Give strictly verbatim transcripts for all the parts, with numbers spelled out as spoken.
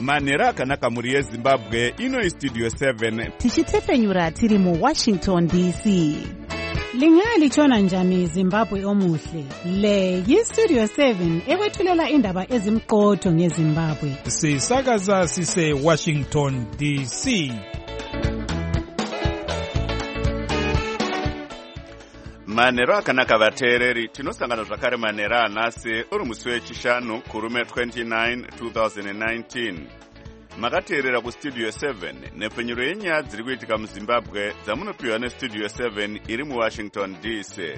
manhero akanaka mhuri yezimbabwe. Ino Studio seven tichitefenyura tiri mu Washington D C. Lingaya lichona njani Zimbabwe omuhle. Le yi-Studio seven ekwethulela indaba ezimqotho ngeZimbabwe. Sisakaza sise Washington D C. manhero akanaka vateereri. Tinosangana zvakare manhero anhasi uri musi wechishanu kurume twenty-nine two thousand nineteen. Makateerera kustudio seven nepfenyuro yenyaya dziri kuitika muZimbabwe dzamunopiwa nestudio seven iri muWashington D C.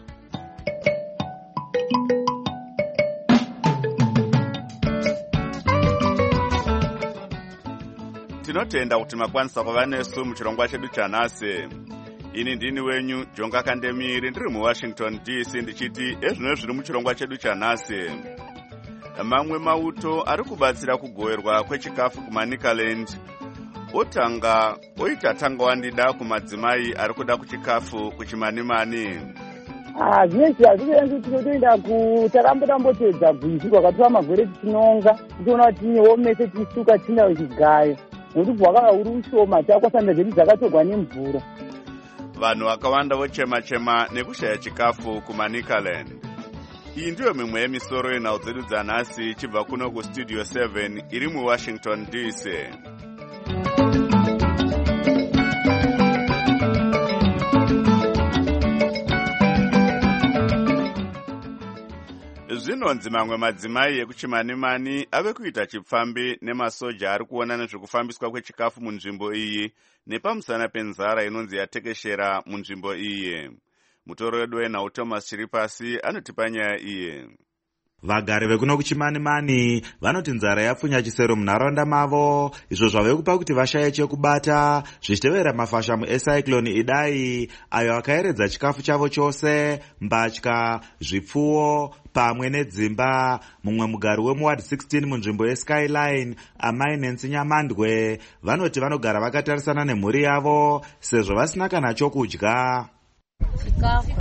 Tinotenda kuti makwanisa kuva nesu muchirongwa chedu chanhasi. Ini ndini wenyu Jonga Kandemiri ndiri muWashington D C ndichiti ezvino zviri muchirongwa chedu chanhasi. Mamwe mauto ari kubatsira kugoverwa kwechikafu kuManicaland otanga oita tanga wandida kumadzimai ari kuda kuchikafu kuchimanimani. Ah, zvese hazvienzi tinotoenda kutarambo-tambotedza bvisi kwakatova magore tichinonga tichiona kuti tinewo mese tichisuka chinawo chigayo nokuti bwakava uri ushoma takwasanda zvedu dzakatogwa nemvura. Vanhu vakawanda vochema-chema nekushaya chikafu kuManicaland. Iyi ndiyo mimwe yemisoro yenhau dzedu dzanhasi chibva kuno kustudio seven iri muWashington D C. Zvinonzi mamwe madzimai ekuchimanimani ave kuita chipfambi nemasoja ari kuona nezvekufambiswa kwechikafu munzvimbo iyi nepamusana penzara inonzi yatekeshera munzvimbo iyi. Mutoro wedu wenhau Thomas Chiripasi anotipa nyaya iyi. Vagari vekuno kuchimanimani vanoti nzara yapfunya chisero munharaunda mavo, izvo zvave kupa kuti vashaye chekubata zvichitevera mafashamu ecyclone Idai ayo akaeredza chikafu chavo chose, mbatya, zvipfuwo pamwe nedzimba. Mumwe mugari wemuward sixteen munzvimbo yeSkyline, amai Nancy Nyamandwe, vanoti vanogara vakatarisana nemhuri yavo sezvo vasina kana chokudya. Chikafu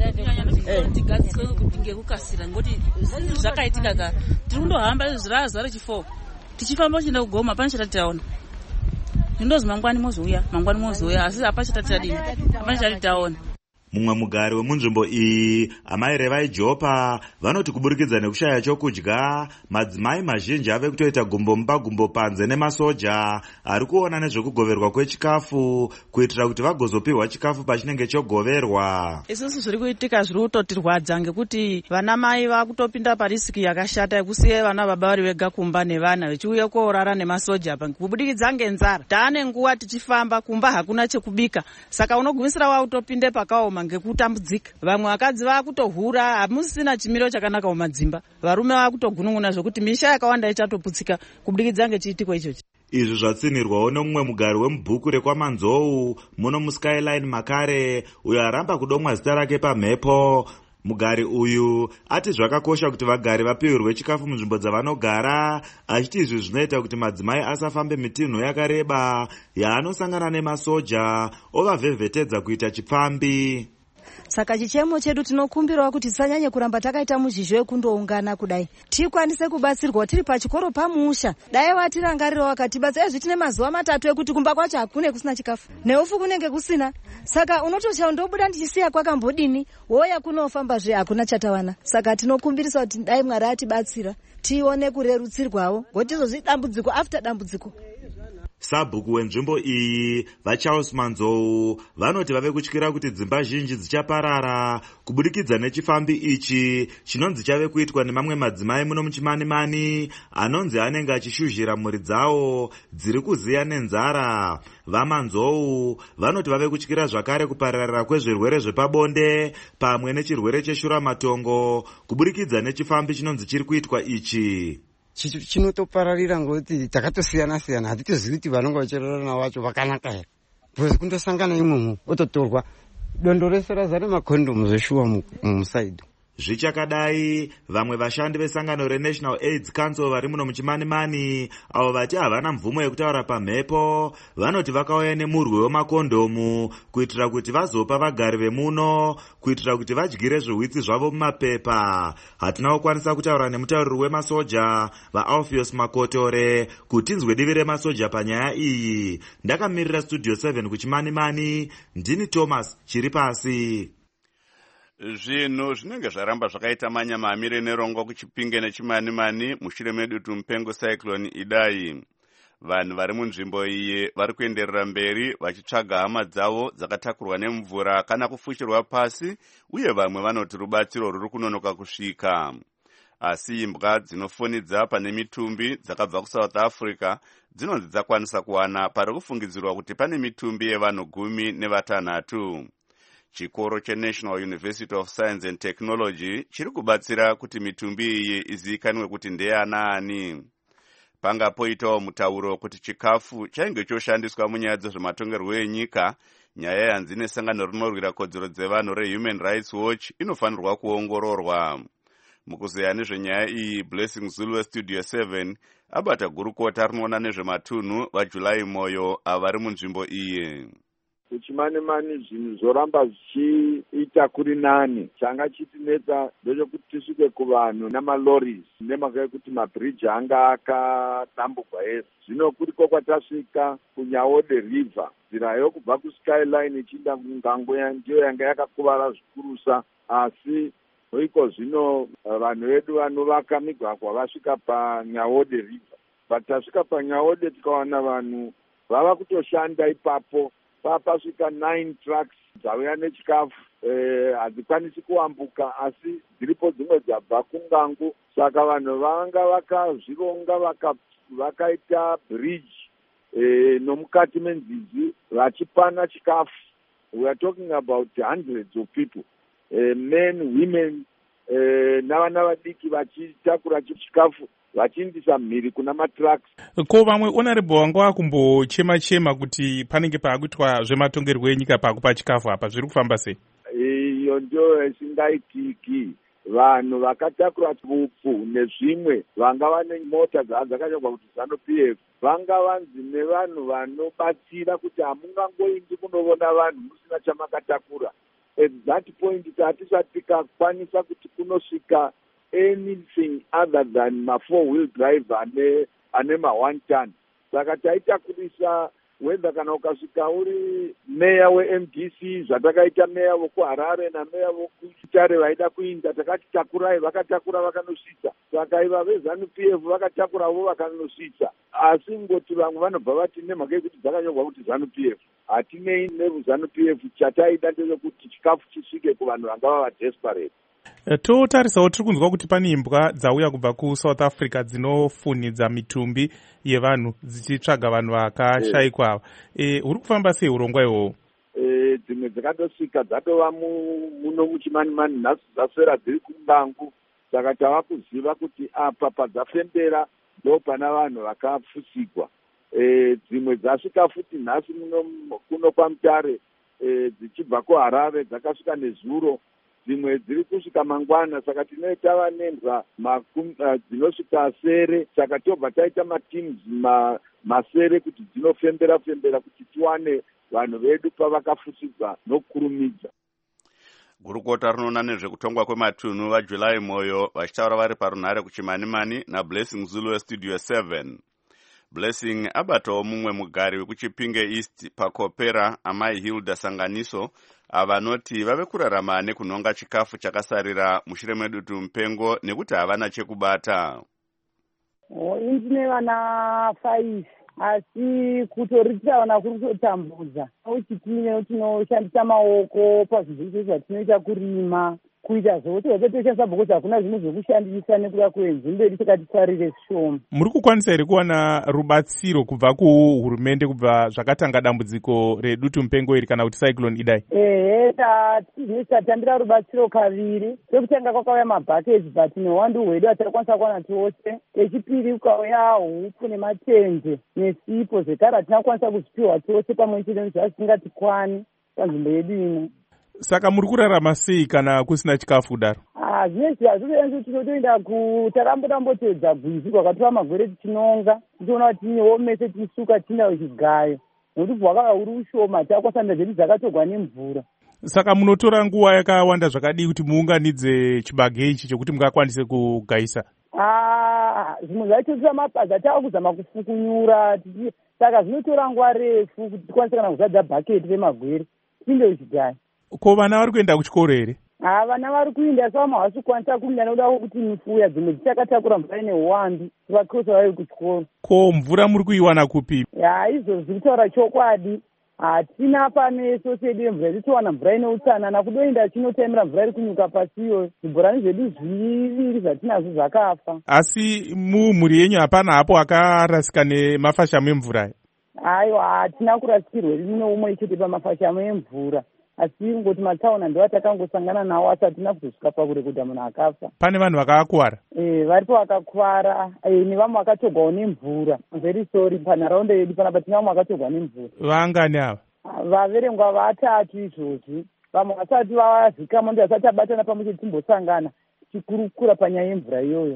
tigadziswe ngekukasira ngoti zvakaitika ka tiri kundohamba zviraza rechifour tichifamba uchienda kugoma pane chatataona ndindozi mangwani mozouya mangwani mozouya asi apa chatatadini apa chatataona. Mumwe mugari wemunzvimbo iyi, amai Revai Jopa, vanoti kuburikidza nekushaya chokudya madzimai mazhinji ave kutoita gumbo mba gumbo panze nemasoja ari kuona nezvekugoverwa kwechikafu kuitira kuti vagozopihwa chikafu pachinenge chogoverwa. Isusu zviri kuitika zviri kutotirwadza ngekuti vana mai vakutopinda parisiki yakashata yekusiya vana baba vari vega kumba nevana vechiuya koorara nemasoja kubudikidza ngenzara. Taane nguva tichifamba kumba hakuna chekubika, saka unogumisira wautopinde pakaoma ngekutambudzika. Vamwe vakadzi vakutohura, hamusina chimiro chakanaka mumadzimba. Varume vakutogunun'una zvokuti misha yakawanda ichatoputsika kubudikidza ngechiitiko ichochi. Izvi zvatsinirwawo nomumwe mugari wemubhuku rekwamanzou muno muSkyline Makare, uyo aramba kudomwa zita rake pamhepo. Mugari uyu ati zvakakosha kuti vagari vapihurwe chikafu munzvimbo dzavanogara, achiti izvi zvinoita kuti madzimai asafambe mitinhu yakareba yaanosangana nemasoja ovavhevhetedza kuita chipfambi. Saka chichemo chedu tinokumbirawo kuti tisanyanye kuramba takaita muzhizho yekundoungana kudai. Tikwanise kubatsirwa tiri pachikoro pamusha. Dai vatirangarira vakatibatsa ezvi tine mazuva matatu ekuti kumba kwacho hakune kusina chikafu. Neufu kunenge kusina. Saka unotosha ndobuda ndichisiya kwakambodini, woya kunofamba zve hakuna chatawana. Saka tinokumbirisa kuti dai Mwari atibatsira tione kurerutsirwawo, ngoti izvozvi dambudziko after dambudziko. Sabhuku wenzvimbo iyi, vaCharles Manzou, vanoti vave kutyira kuti dzimba zhinji dzichaparara kubudikidza nechifambi ichi chinonzi chave kuitwa nemamwe madzimai muno muchimanimani anonzi anenge achishuzhira mhuri dzawo dziri kuziya nenzara. VaManzou vanoti vave kutyira zvakare kupararira kwezvirwere zvepabonde pamwe nechirwere cheshuramatongo kubudikidza nechifambi chinonzi chiri kuitwa ichi. Chinotopararira ngokuti takatosiyana siyana, hatitozivi kuti vanonga vachirarana vacho vakanaka here. Bhozi kundosangana imomo ototorwa dondo rese razare makondomu zveshuwa musaidhi. Zvichakadai, vamwe vashandi vesangano reNational AIDS Council vari muno muchimanimani avo vati havana mvumo yekutaura pamhepo vanoti vakauya nemurwi wemakondomu kuitira kuti vazopa vagari vemuno kuitira kuti vadyire zvihwitsi zvavo mumapepa. Hatina kukwanisa kutaura nemutauriri wemasoja vaAlpheus Makotore kuti nzwe divi remasoja panyaya iyi. Ndakamirira Studio seven kuchimanimani, ndini Thomas Chiripasi. Zvinhu zvinenge zvaramba zvakaita manyama amire nerongo kuchipinge nechimanimani mushure medutu mupengo cyclone Idai. Vanhu vari munzvimbo iyi vari kuenderera mberi vachitsvaga hama dzavo dzakatakurwa nemvura kana kufushirwa pasi, uye vamwe vanoti rubatsiro ruri kunonoka kusvika. Asi imbwa dzinofonidza pane mitumbi dzakabva kuSouth Africa dzinonzi dzakwanisa kuwana pari kufungidzirwa kuti pane mitumbi yevanhu gumi nevatanhatu. Chikoro cheNational University of Science and Technology chiri kubatsira kuti mitumbi iyi izivikanwe kuti ndeyanaani. Panga poitawo mutauro kuti chikafu chainge choshandiswa munyaya dzezvematongerwo enyika, nyaya yanzi nesangano rinorwira kodzero dzevanhu reHuman Rights Watch inofanirwa kuongororwa. Mukuzeya nezvenyaya iyi, Blessing Zulu weStudio seven abata gurukota rinoona nezvematunhu vaJulai Moyo avari munzvimbo iyi. Kuchimanimani zvinhu zvoramba zvichiita kuri nani. Changa chitinetsa ndechekuti tisvike kuvanhu namalorries nemhaka yekuti mabridge anga akadambugwa ese. Zvino kuriko kwatasvika kuNyaode River, nzira yokubva kuSkyline ichienda kuNgangwe ndiyo yanga yakakuvara zvikurusa, asi iko zvino vanhu vedu vanovaka migwagwa vasvika paNyaode River. Patasvika paNyaode tikawana vanhu vava kutoshanda ipapo. Papasvika nine trucks dzauya nechikafu, hadzikwanisi kuambuka asi dziripo dzimwe dzabva kuNgangu. Saka vanhu vanga vakazvironga vakaita bridge nomukati menzizi vachipana chikafu. We are talking about hundreds of people, men, women, navana vadiki vachitakura chikafu vachiindisa mhiri kuna matrucks. Ko vamwe honorable wanga wakumbochema chema kuti panenge paakuitwa zvematongerwo enyika pakupa chikafu apa, zviri kufamba sei? Iyo ndio isingaitiki. Vanhu vakatakura upfu nezvimwe vanga vane mota dzakanyorwa kuti ZANU-P F vanga vanzi nevanhu vanobatsira kuti hamungangoindi kunoona vanhu musina chamakatakura. At that point hatisati tikakwanisa kuti kunosvika anything other than ma four wheel drive ane ane ma one ton. Saka taitakurisa whether kana ukasvika uri meya weM D C zvatakaita meya wokuHarare nameya wokuChitare vaida kuinda, takati takurai, vakatakura vakanosvitsa. Saka iva veZANU-P F vakatakurawo vakanosvitsa. Asi ngoti vamwe vanobva vati nemhaka yekuti dzakanyorwa kuti ZANU-P F hatinei neZANU-P F, chataida ndechekuti chikafu chisvike kuvanhu vanga vava desperate. Totarisawo tiri kunzwa kuti pane imbwa dzauya kubva kuSouth Africa dzinofunidza mitumbi yevanhu dzichitsvaga vanhu vakashayikwa ava. E, uri kufamba sei urongwa ihwohwo? E, dzimwe dzakatosvika dzatova muno muchimanimani nhasi dzaswera dziri kuNgangu. Saka tava kuziva kuti apa padzafembera ndo pana vanhu vakafusigwa. E, dzimwe dzasvika futi nhasi kuno kwaMutare e, dzichibva kuHarare dzakasvika nezuro. Dzimwe dziri kusvika mangwana. Saka tinee tava nembwa dzinosvika sere. Saka tobva taita mateams masere kuti dzinofembera fembera kuti tiwane vanhu vedu pavakafusigwa nokurumidza. Gurukota rinoona nezvekutongwa kwematunhu vaJulai Moyo vachitaura vari parunhare kuchimanimani naBlessing Zulu weStudio seven. Blessing abatawo mumwe mugari wekuchipinge East paKopera, amai Hilda Sanganiso, avanoti vave kurarama nekunonga chikafu chakasarira mushure medutu mupengo nekuti havana chekubata. Indine vana five asi kutoritaona kuri kutotambudza. Uchitine tinoshandisa maoko pazvinhu zvatinoita kurima, kuita zvokuti wachotoshandisa bhokozi hakuna zvinhu zvekushandisa nekuda kwenzimbo yedu tikatisarire shoma. Muri kukwanisa here kuwana rubatsiro kubva kuhurumende kubva zvakatanga dambudziko redutu mupengo iri kana kuti cyclone Idai? Ehe, tatambira rubatsiro kaviri. Kwekutanga kwakauya mabhaketi but nehwandu hwedu hatakwanisa kuwana tose. Echipiri kukauya hupfu nematende nesipo zvekare hatinakwanisa kuzvipiwa tose pamwe chete nezvatisingatikwani panzvimbo yedu ino. Saka muri kurarama sei kana kusina chikafu daro? hazvinezvi hazvienzi tinotoenda kutarambotamboteedza bwizi kwakatora magwere tichinonga tichiona kuti tinyewo mese tichisuka tinayo chigayo nokuti bwakava uri ushoma takwasanda zvedu dzakatogwa nemvura. Saka munotora nguva yakawanda zvakadii kuti muunganidze chibage ichi chokuti mungakwanise kugaisa? Zvimwe zvaitotora mapaza tava kuzama kufukunyura saka zvinotora nguva refu kuti tikwanise kana kuzadza bhaketi remagwere tinde chigayo. Ko vana vari kuenda kuchikoro here? Ha, vana vari kuinda sava havasi kukwanisa kuinda nokuda kwekuti mifuya dzimwe dzichakatakura mvura ine uwandu vakosa vari kuchikoro. Ko mvura muri kuiwana kupi? Ya izvozvo kutaura chokwadi hatina pameso sedu yemvura titowana mvura ine utsanana kudoinda chinotaimira mvura iri kunyuka pasi iyoyo zvibhorani zvedu zviviri zvatinazvo zvakafa. Asi mumhuri yenyu hapana hapo akarasika nemafashamo emvura? Aiwa hatina kurasikirwa rimwe umwe chete pamafashamo emvura asi ngoti matsaona ndo atakangosangana nawo asi hatina kuzosvika pakure kuti munhu akafa. Pane vanhu vakakwara? Eh, varipo vakakwara nevamwe vakatogwawo nemvura. Very sorry panharaunda yedu panapa tine vamwe vakatogwa nemvura. Vangani ava? Vaverengwa vatatu izvozvi. Vamwe vasati vazikama ndo vasati abatana pamwe chete timbosangana tichikurukura panyaya yemvura iyoyo.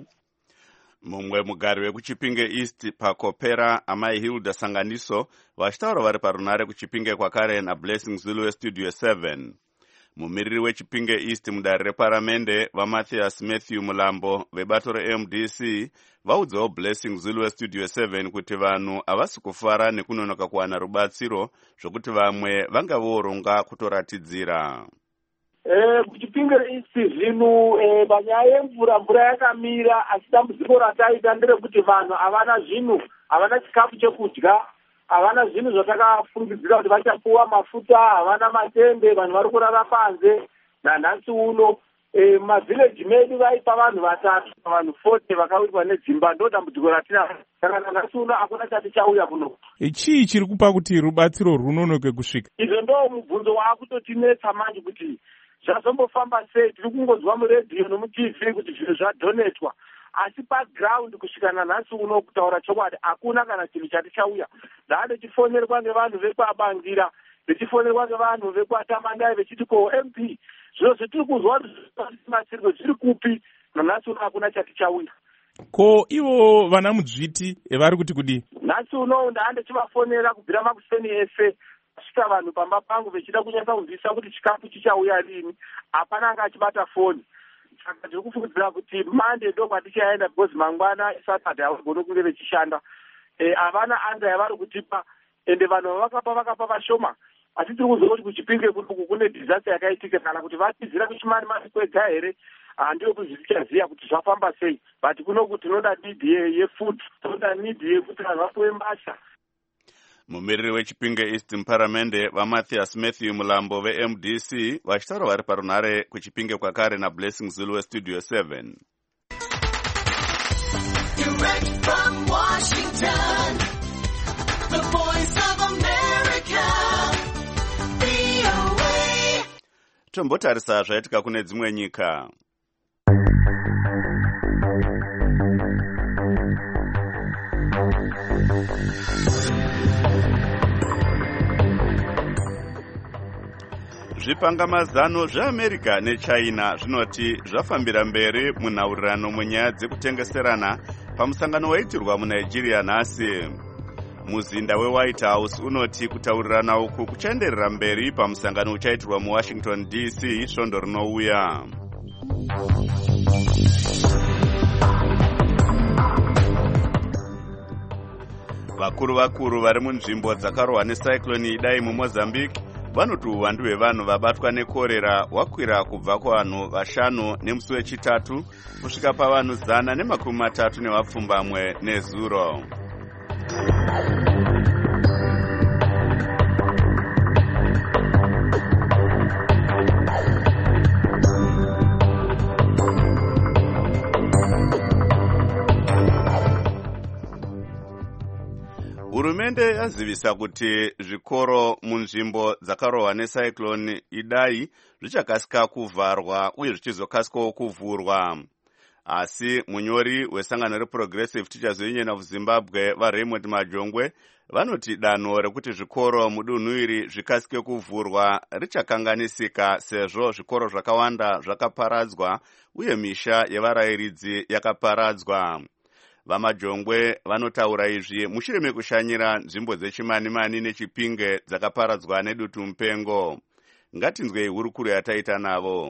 Mumwe mugari wekuchipinge East pakopera amai Hilda Sanganiso vachitaura vari parunare kuchipinge kwakare naBlessing Zulu Studio seven. Mumiriri wechipinge East mudare reparamende vaMathias Matthew Mulambo vebato reM D C vaudzawo Blessing Zulu Studio seven kuti vanhu havasi kufara nekunonoka kuwana rubatsiro zvokuti vamwe vanga voronga kutoratidzira. Eh, kuchipinge East zvino eh, panyaya yemvura mvura yakamira asi dambudziko rataita nderekuti vanhu havana zvinhu havana chikafu chekudya havana zvinhu zvatakafungidzira kuti vachapuwa mafuta havana matende vanhu vari kurara panze nanhasi uno eh, mavhileji medu vaipa vanhu vatatu vanhu forty vakawirwa nedzimba ndo dambudziko ratinaro saka nanhasi uno hakuna chati chauya kuno. Chii chiri kupa kuti rubatsiro runonoke kusvika? Izvo ndo mubvunzo waakutotinetsa manje kuti zvazombofamba sei. Tiri kungonzwa muredhiyo nomutv kuti zvinhu zvadhonetwa asi paground kusvika nanhasi uno kutaura chokwadi hakuna kana chinhu chati chauya. Ndade chifonerwa nevanhu vekwabangira vechifonerwa nevanhu vekwatamandai vechiti ko M P zvino zvetiri kuzwa masiriko zviri kupi nanhasi uno hakuna chati chauya. Ko ivo vana mudzviti vari kuti kudii? Nhasi uno ndande chivafonera kubvira makuseni ese svika vanhu pamba pangu vechida kunyasa kunzwisa kuti chikafu chichauya rini hapana anga achibata foni. Saka ndiri kufungidzira kuti mande ndo kwatichaenda because mangwana Saturday havagoni kunge vechishanda. Havana anga yavari kutipa ende vanhu vavakapa vakapa vashoma asi tiri kuziva kuti kuchipinge kunoku kune disaster yakaitika kana kuti vatizira kuchimani mani kwega here handiyo kuzvichaziva kuti zvafamba sei but kunoku tinoda need yefood tinoda need yekuti vanhu vapuwe mbasha. Mumiriri wechipinge East muparamende vaMathias Matthew Mulambo veM D C vachitaura vari parunare kuchipinge kwakare naBlessing Zulu Studio seven. Direct from Washington, the voice of America, V O A. Tombotarisa zvaitika kune dzimwe nyika. Zvipangamazano zveAmerica neChina zvinoti zvafambira mberi munhaurirano munyaya dzekutengeserana pamusangano waitirwa muNigeria nhasi. Muzinda weWhite House unoti kutaurirana uku kuchaenderera mberi pamusangano uchaitirwa muWashington D C svondo rinouya. Vakuru vakuru vari munzvimbo dzakarohwa necyclone Idai muMozambique vanoti uwandu hwevanhu vabatwa nekorera hwakwira kubva kuvanhu vashanu nemusi wechitatu kusvika pavanhu zana nemakumi matatu nevapfumbamwe nezuro. Hurumende yazivisa kuti zvikoro munzvimbo dzakarohwa necyclone Idai zvichakasika kuvharwa uye zvichizokasikawo kuvhurwa. asi munyori wesangano reprogressive teachers union of zimbabwe vaRaymond Majongwe vanoti danho rekuti zvikoro mudunhu iri zvikasike kuvhurwa richakanganisika sezvo zvikoro zvakawanda zvakaparadzwa uye misha yevarayiridzi yakaparadzwa. VaMajongwe vanotaura izvi mushure mekushanyira nzvimbo dzechimani-mani neChipinge dzakaparadzwa nedutu mupengo. Ngatinzwei hurukuro yataita navo.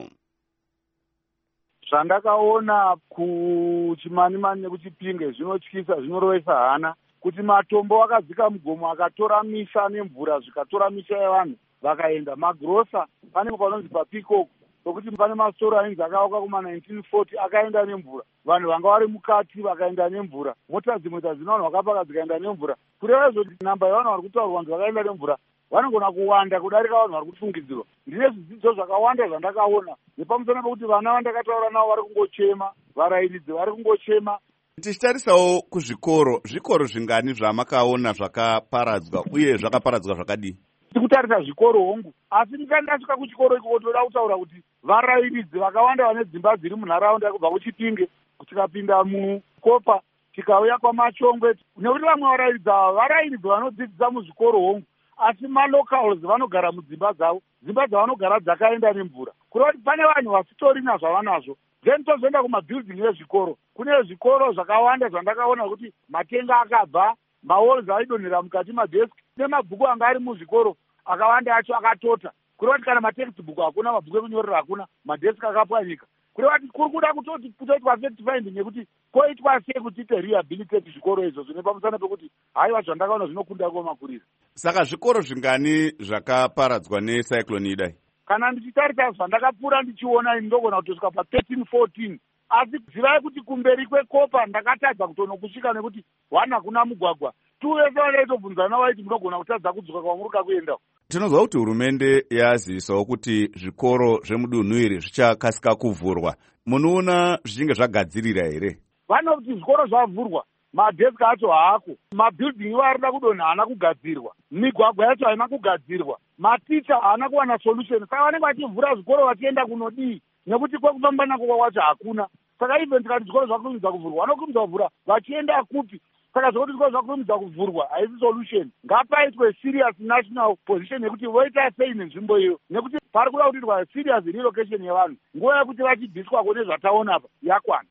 Zvandakaona kuchimani-mani nekuChipinge zvinotyisa, zvinorovesa hana, kuti matombo akadzika mugomo akatora misha nemvura zvikatora misha yevanhu vakaenda. Magrosa pane panonzi paPeacock nokuti pane masoro ainzi akawaka kuma nineteen forty akaenda nemvura, vanhu vanga vari mukati vakaenda nemvura, mota dzimwe dzazvino vanhu vakapaka dzikaenda nemvura. Kureva zvoti namba yevanhu vari kutaurwa vanhu vakaenda nemvura vanogona kuwanda kudarika vanhu vari kufungidzirwa. Ndine zvidzidzo zvakawanda zvandakaona nepamusana pekuti vana vandakataura navo vari kungochema, varayiridzi vari kungochema. Tichitarisawo kuzvikoro, zvikoro zvingani zvamakaona zvakaparadzwa uye zvakaparadzwa zvakadii? Tikutarisa zvikoro hongu, asi ndikandasvika kuchikoro ikoko toda kutaura kuti varayiridzi vakawanda vane dzimba dziri munharaunda kubva kuChipinge tikapinda muKopa tikauya kwaMachongwe, nekuti vamwe varayiridzi ava varayiridzi vanodzidzisa muzvikoro hongu, asi malocals vanogara mudzimba dzavo, dzimba dzavanogara dzakaenda nemvura. Kureva kuti pane vanhu vasitorina zvavanazvo. Then tozoenda kumabhildingi ezvikoro. Kune zvikoro zvakawanda zvandakaona kuti matenga akabva, mawalls aidonhera mukati madheski, nemabhuku anga ari muzvikoro akawanda acho akatota. Kureva kuti kana matextbook hakuna, mabhuku ekunyorera hakuna, madheski akapwanyika. Kureva kuti kuri kuda kutoti kutoitwa fact finding nekuti koitwa sei kuti ite rehabilitate zvikoro izvo, zvine pamusana pekuti haiwa zvandakaona zvinokunda kumakurira. Saka zvikoro zvingani zvakaparadzwa necyclone idai? Kana ndichitarisa zvandakapfuura ndichiona ini ndogona kutosvika pa thirteen fourteen, asi zivai kuti kumberi kweKopa ndakatadza kutonokusvika nekuti one hakuna mugwagwa, two vese vanaitobvunzana vaiti munogona kutadza kudzoka kwamurika kuenda. Tinozwa kuti hurumende yazivisawo kuti zvikoro zvemudunhu iri zvichakasika kuvhurwa. Munoona zvichinge zvagadzirira here? Vanoti zvikoro zvavhurwa, madheski acho haako, mabhildingi varida kudonha haana kugadzirwa, migwagwa yacho haina kugadzirwa, maticha haana kuwana solution. Saka vanenge vachivhura zvikoro vachienda kunodii, nekuti kwekufamba nako kwacho hakuna. Saka even tikati zvikoro zvakurumidza kuvhurwa, vanokurumidza kuvhura vachienda kupi? Saka zvokuti zvikoro zvakurumidza kuvhurwa haisi solution. Ngapaitwe serious national position yekuti voita sei nenzvimbo iyo, nekuti pari kuda kuitwa serious relocation yevanhu. Nguva yekuti vachibviswa kune zvataona apa yakwana.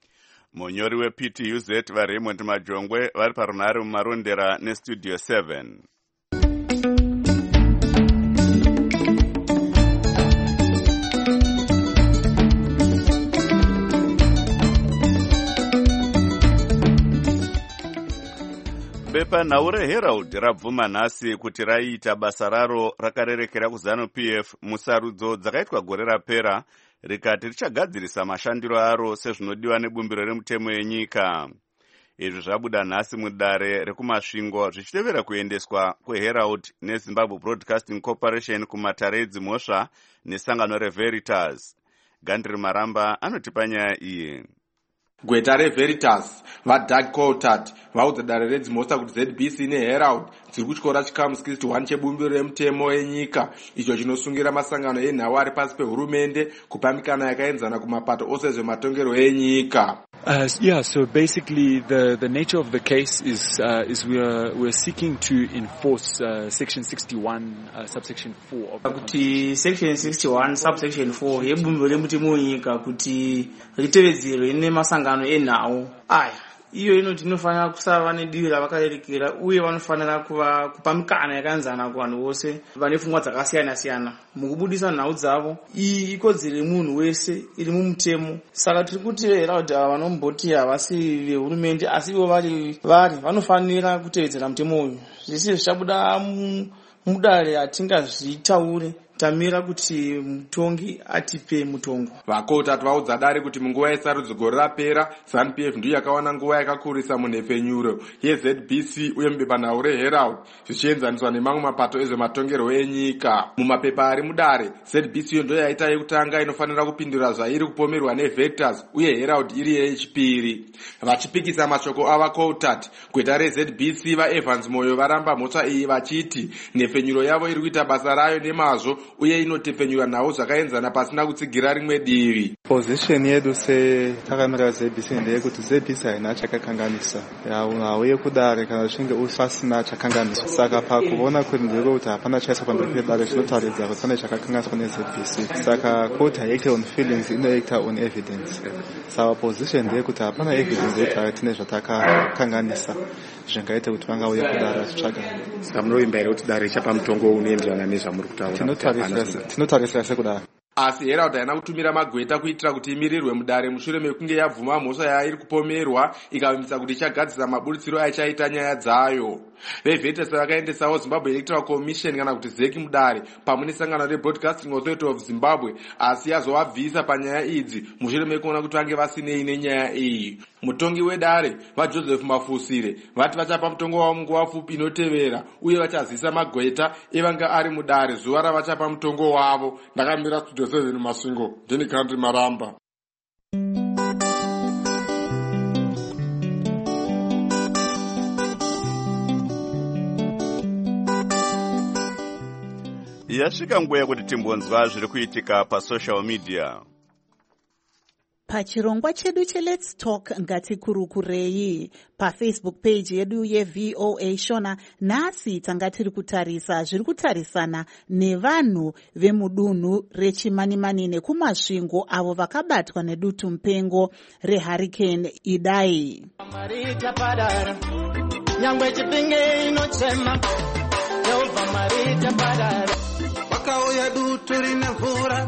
Munyori weP T U Z vaRaymond Majongwe vari parunhare mumarondera neStudio seven. Bepanhau reHerald rabvuma nhasi kuti raiita basa raro rakarerekera kuZanu-P F musarudzo dzakaitwa gore rapera, rikati richagadzirisa mashandiro aro sezvinodiwa nebumbiro remutemo yenyika. Izvi zvabuda nhasi mudare rekumasvingo zvichitevera kuendeswa kweHerald neZimbabwe Broadcasting Corporation kumatare edzimhosva nesangano reVeritas. Gandri Maramba anotipa nyaya iyi. Gweta reVeritas vaDoug Coulthard vaudza dare redzimhosva kuti Z B C neHerald dziri kutyora chikamu sixty-one chebumbiro remutemo yenyika, icho chinosungira masangano enhau ari pasi pehurumende kupa mikana yakaenzana kumapato ose ezvematongero enyika. Uh, yeah, so basically the, the nature of the case is uh, is we are we are seeking to enforce uh, section sixty-one uh, subsection four of the kuti section sixty-one subsection four yebumbiro remutemo wenyika kuti ritevedzerwe nemasangano enhau aya. Iyo inoti inofanira kusava nedivi ravakarerekera uye vanofanira kuva kupa mikana yakaenzana kuvanhu vose vane pfungwa dzakasiyana siyana mukubudisa nhau dzavo. Iyi ikodzero yemunhu wese iri mumutemo. Saka tiri kuti veHerald ava vanomboti havasi vehurumende asi ivo vari vari vanofanira kutevedzera mutemo uyu. Zvese zvichabuda mudare hatingazvitaure, tamira kuti mutongi atipe mutongo. VaCoulthard vaudza dare kuti munguva yesarudzo gore rapera ZANU-P F ndiyo yakawana nguva yakakurisa munhepfenyuro yeZ B C uye mubepanhau reHerald zvichienzaniswa nemamwe mapato ezvematongero enyika. Mumapepa ari mudare Z B C yo ndiyo yaita yekutanga inofanira kupindura zvairi kupomerwa neVeritas uye Herald iri yechipiri. Vachipikisa mashoko avaCoulthard, gweta reZ B C vaEvans Moyo varamba mhosva iyi vachiti nhepfenyuro yavo iri kuita basa rayo nemazvo uye inotepfenyura nhau zvakaenzana pasina kutsigira rimwe divi. Position yedu setakamira Z B C ndeyekuti Z B C haina chakakanganisa nhau yekudare kana zvichinge usina chakanganisa. Saka pakuona kwedu ndeyekuti hapana chaiswa pamberi pedare zvinotaridza kuti pane chakakanganiswa ne Z B C. Saka court haiacta on feelings, inoacta on evidence. Saka position ndeyekuti hapana evidence yekutare tine zvatakakanganisa zvingaita kuti vangauya kudare zvitsvaga. Saka munoimba here kuti dare richapa mutongo unoenderana nezvamuri kutaura? Tinotarisira sekudaro. Asi Herald haina kutumira magweta kuitira kuti imirirwe mudare mushure mekunge yabvuma mhosva yairi kupomerwa ikavimisa kuti ichagadzisa maburitsiro aichaita nyaya dzayo. Vevhetesa vakaendesawo Zimbabwe Electoral Commission kana kuti zeki mudare pamwe nesangano reBroadcasting Authority of Zimbabwe, asi yazovabvisa panyaya idzi mushure mekuona kuti vange vasinei nenyaya iyi. Mutongi wedare vaJoseph Mafusire vati vachapa mutongo wavo munguva pfupi inotevera uye vachazisa magweta evanga ari mudare zuva ravachapa mutongo wavo. Ndakamira Studio seven Masvingo, ndini Country Maramba. Yasvika nguva yekuti timbonzwa zviri kuitika pasocial media. Pachirongwa chedu che Let's Talk ngatikurukurei paFacebook page yedu yeV O A Shona. Nhasi tanga tiri kutarisa zviri kutarisana nevanhu vemudunhu reChimanimani nekumasvingo avo vakabatwa nedutu mupengo reHurricane Idai. Marita padara nyangwe chipinge inochema Yehova marita padara wakauya dutu rina mvura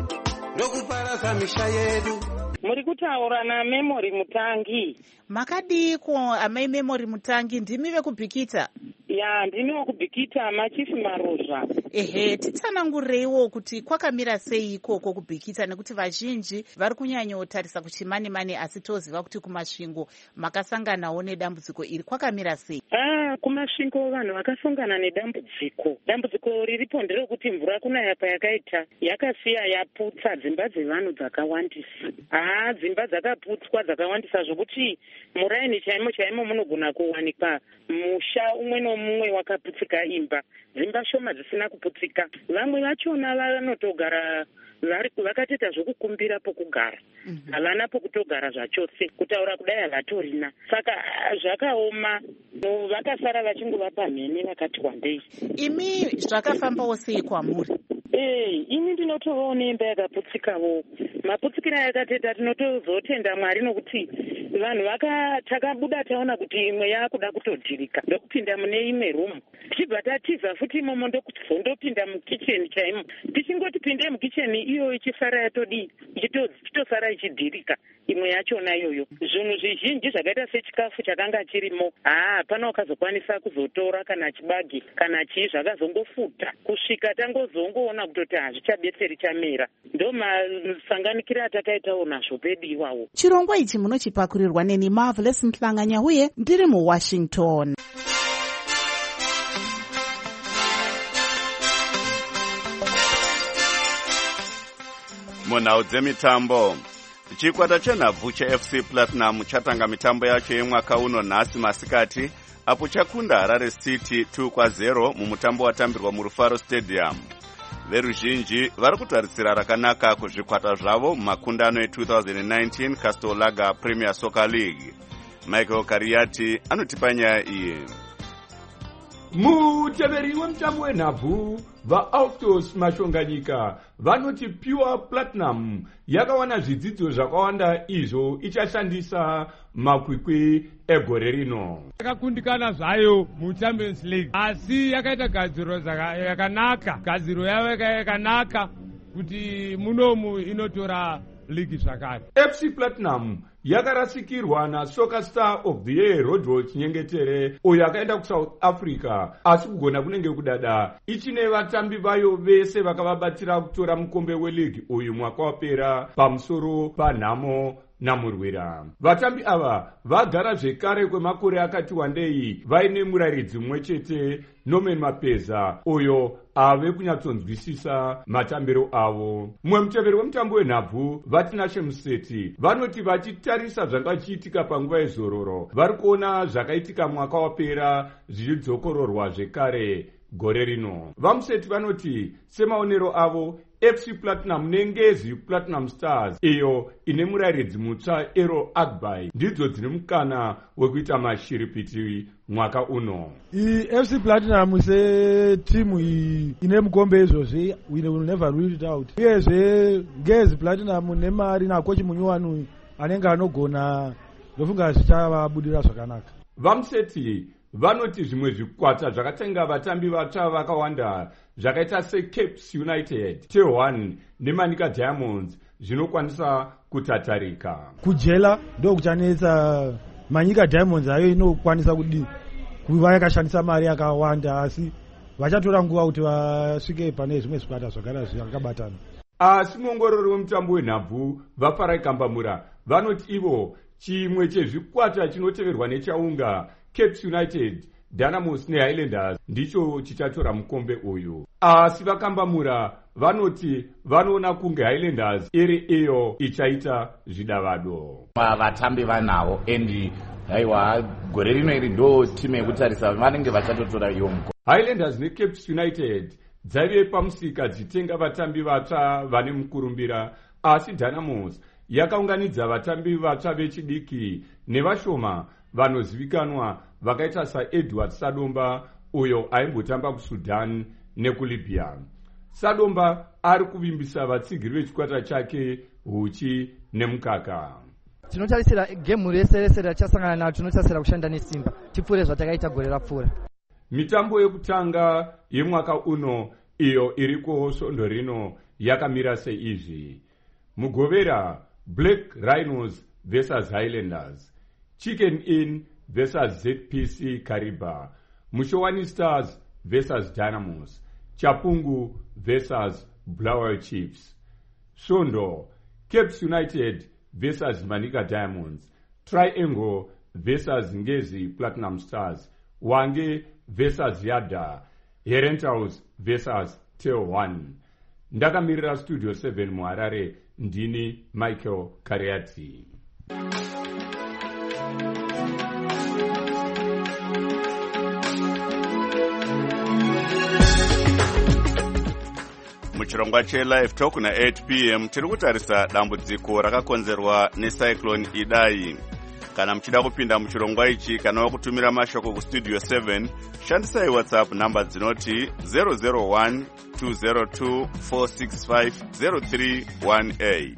ndokuparaza misha yedu. Muri kutaura na Memory Mutangi. Makadiko amai Memory Mutangi? Ndimi vekubhikita. Ya, ndimi wekubhikita machifi marozva. Ehe, titsanangureiwo kuti kwakamira sei ikoko kubhikita, nekuti vazhinji vari kunyanyotarisa kuChimanimani asi toziva kuti kumasvingo makasanganawo nedambudziko iri. Kwakamira sei? Ah, kumasvingo vanhu vakasangana nedambudziko. Dambudziko riripo nderekuti mvura kunaya payakaita yakasiya yaputsa dzimba dzevanhu dzakawandisa. Ah, dzimba dzakaputswa dzakawandisa zvokuti muraini chaimo chaimo munogona kuwanikwa musha umwe nomumwe wakaputsika imba, dzimba shoma dzisina kuputsika. Vamwe vachona vanotogara vakatoita zvokukumbira pokugara, havana pokutogara zvachose, kutaura kudai havatorina. Saka zvakaoma, vakasara vachingova pamhene vakati wandei. Imi zvakafambawo sei kwamuri? Eh, ini ndinotovawo neimba yakaputsikawo. Maputsikira yakatoita tinotozotenda Mwari nokuti vanhu vaka takabuda taona kuti imwe yakuda kutodhirika ndokupinda mune imwe room. Tichibva tatiza futi imomo ndokuzondopinda mukicheni chaimo. Tichingoti pinde mukicheni iyo ichifara yatodi ichitosara ichidhirika imwe yachona iyoyo. Zvinhu zvizhinji zvakaita sechikafu chakanga chirimo, haa pana wakazokwanisa kuzotora kana chibagi kana chii zvakazongofuta kusvika tangozongoona kutoti hazvichabetseri chamera. Ndo masanganikira atakaitawo nazvo pedu iwawo. Chirongwa ichi munochipakurirwa neni Marvelous Mhlanganya uye ndiri muWashington. Munhau dzemitambo, chikwata chenhabvu cheF C Platinum chatanga mitambo yacho yemwaka uno nhasi masikati apo chakunda Harare City two kwa zero mumutambo watambirwa muRufaro Stadium. Veruzhinji vari kutarisira rakanaka kuzvikwata zvavo mumakundano e-twenty nineteen Castor Lager Premier Soccer League. Michael Kariati anotipa nyaya iyi. Muteveri wemutambo wenhabvu vaAutos Mashonganyika vanoti Pure Platinum yakawana zvidzidzo zvakawanda izvo ichashandisa makwikwi egore rino. Yakakundikana zvayo muChampions League asi yakaita gadziro yakanaka, gadziro yavo yakanaka kuti munomu inotora ligi zvakare. F C Platinum yakarasikirwa naSoccer Star of the Year Rodwell Chinyengetere uyo akaenda kuSouth Africa asi kugona kunenge kudada ichine vatambi vayo vese vakavabatsira kutora mukombe weligi uyu mwaka wapera pamusoro panhamo namurwira. Vatambi ava vagara zvekare kwemakore akati wandei vaine murayiridzi mumwe chete, Norman Mapeza, uyo ave kunyatsonzwisisa matambiro avo. Mumwe muteveri wemutambo wenhabvu Vatinashe Museti vanoti vachitarisa zvanga chiitika panguva yezororo vari kuona zvakaitika mwaka wapera zvichidzokororwa zvekare gore rino. Vamuseti vanoti semaonero avo F C Platinum nengezi Platinum Stars iyo ine murairidzi mutsva Ero Agbai ndidzo dzine mukana wekuita mashiripiti mwaka uno. I F C Platinum se timu ine mukombe izvozvi we will never rule it out. Uyezve ngezi Platinum nemari nakochi munyuwani anenge anogona ndofunga zvichavabudira zvakanaka. Vamuseti vanoti zvimwe zvikwata zvakatenga vatambi vatsva vakawanda zvakaita seCapes United, T one neManika Diamonds zvinokwanisa kutatarika. Kujela ndo kuchanetsa. Manika Diamonds ayo inokwanisa kudi kuva yakashandisa mari yakawanda asi vachatora nguva kuti vasvike pane zvimwe zvikwata zvagara zvakabatana. Asi muongorori wemutambo wenhabvu vaFarai Kambamura vanoti ivo chimwe chezvikwata chinoteverwa nechaunga Capes United, Dynamos neHighlanders ndicho chichatora mukombe uyu. Asi vaKambamura vanoti vanoona kunge Highlanders iri iyo ichaita zvidavado. Vatambi vanavo endi haiwa gore rino iri ndo timu yekutarisa vanenge vachatotora iyo mukombe. Highlanders neCapes United dzaive pamusika dzitenga vatambi vatsva vane mukurumbira, asi Dynamos yakaunganidza vatambi vatsva vechidiki nevashoma vanozivikanwa vakaita saEdward Sadomba uyo aimbotamba kuSudan nekuLibya. Sadomba ari kuvimbisa vatsigiri vechikwata chake huchi nemukaka. Tinotarisira gemu rese rese rachasangana nayo tinotarisira kushanda nesimba tipfuure zvatakaita gore rapfuura. Mitambo yekutanga yemwaka uno iyo iriko svondo rino yakamira seizvi: Mugovera Black Rhinos versus Highlanders, Chicken Inn versus Z P C Kariba, Mushowani Stars versus Dynamos, Chapungu versus Blawa Chiefs. Shondo, Capes United versus Manika Diamonds, Triangle versus Ngezi Platinum Stars, Wange versus Yada, Herenthouse versus Teo one. Ndakamirira Studio seven muHarare, ndini Michael Kariati. Muchirongwa cheLive Talk na eight p m tiri kutarisa dambudziko rakakonzerwa necyclone Idai. Kana muchida kupinda muchirongwa ichi kana wakutumira mashoko kustudio seven, shandisai WhatsApp namba dzinoti zero zero one two zero two four six five zero three one eight.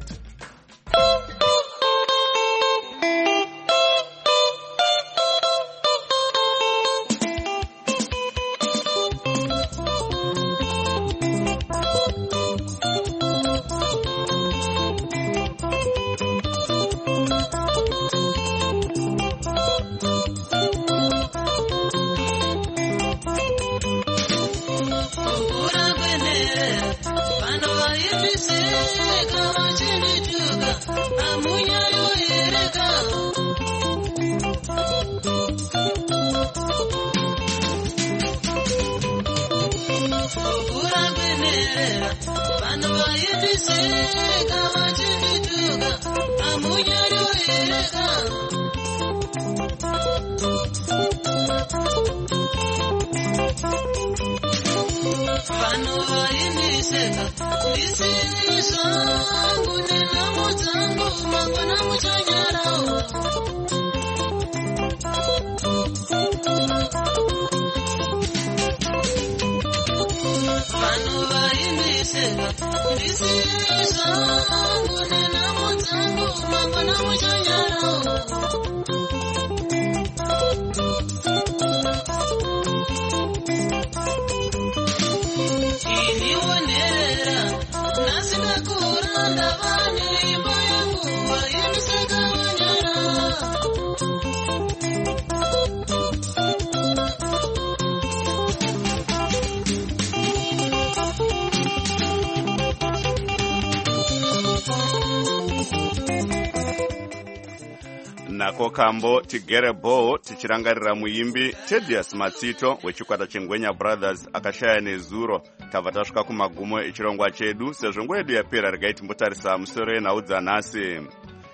Nako kambo tigere bo tichirangarira muimbi Thaddeus Matsito wechikwata cheNgwenya Brothers akashaya nezuro. Tabva tasvika kumagumo echirongwa chedu sezvo nguva yedu yapera regai timbotarisa musoro yenhau dzanhasi.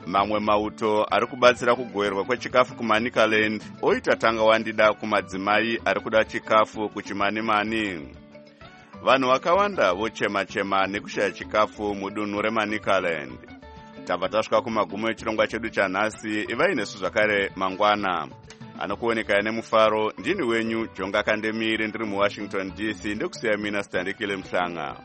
mamwe mauto ari kubatsira kugoverwa kwechikafu kumanicaland oita tanga wandida kumadzimai ari kuda chikafu kuchimani-mani. Vanhu vakawanda vochema-chema nekushaya chikafu mudunhu remanicaland. Tabva tasvika kumagumo echirongwa chedu chanhasi. Ivai nesu zvakare mangwana. Anokuonekai nemufaro ndini wenyu Jonga Kandemiri, ndiri muWashington D C ndekusiya mina Standikile Mhlanga.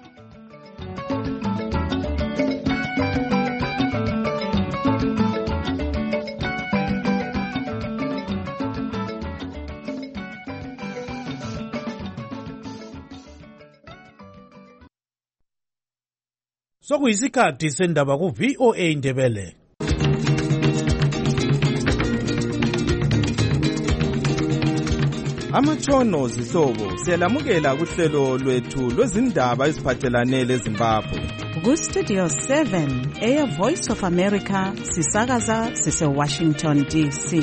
Sokuyisikhathi sendaba ku V O A Ndebele. Amatshono zihlobo siyalamukela kuhlelo lwethu lwezindaba eziphathelane leZimbabwe. Ku Studio seven Air Voice of America sisakaza sise Washington D C.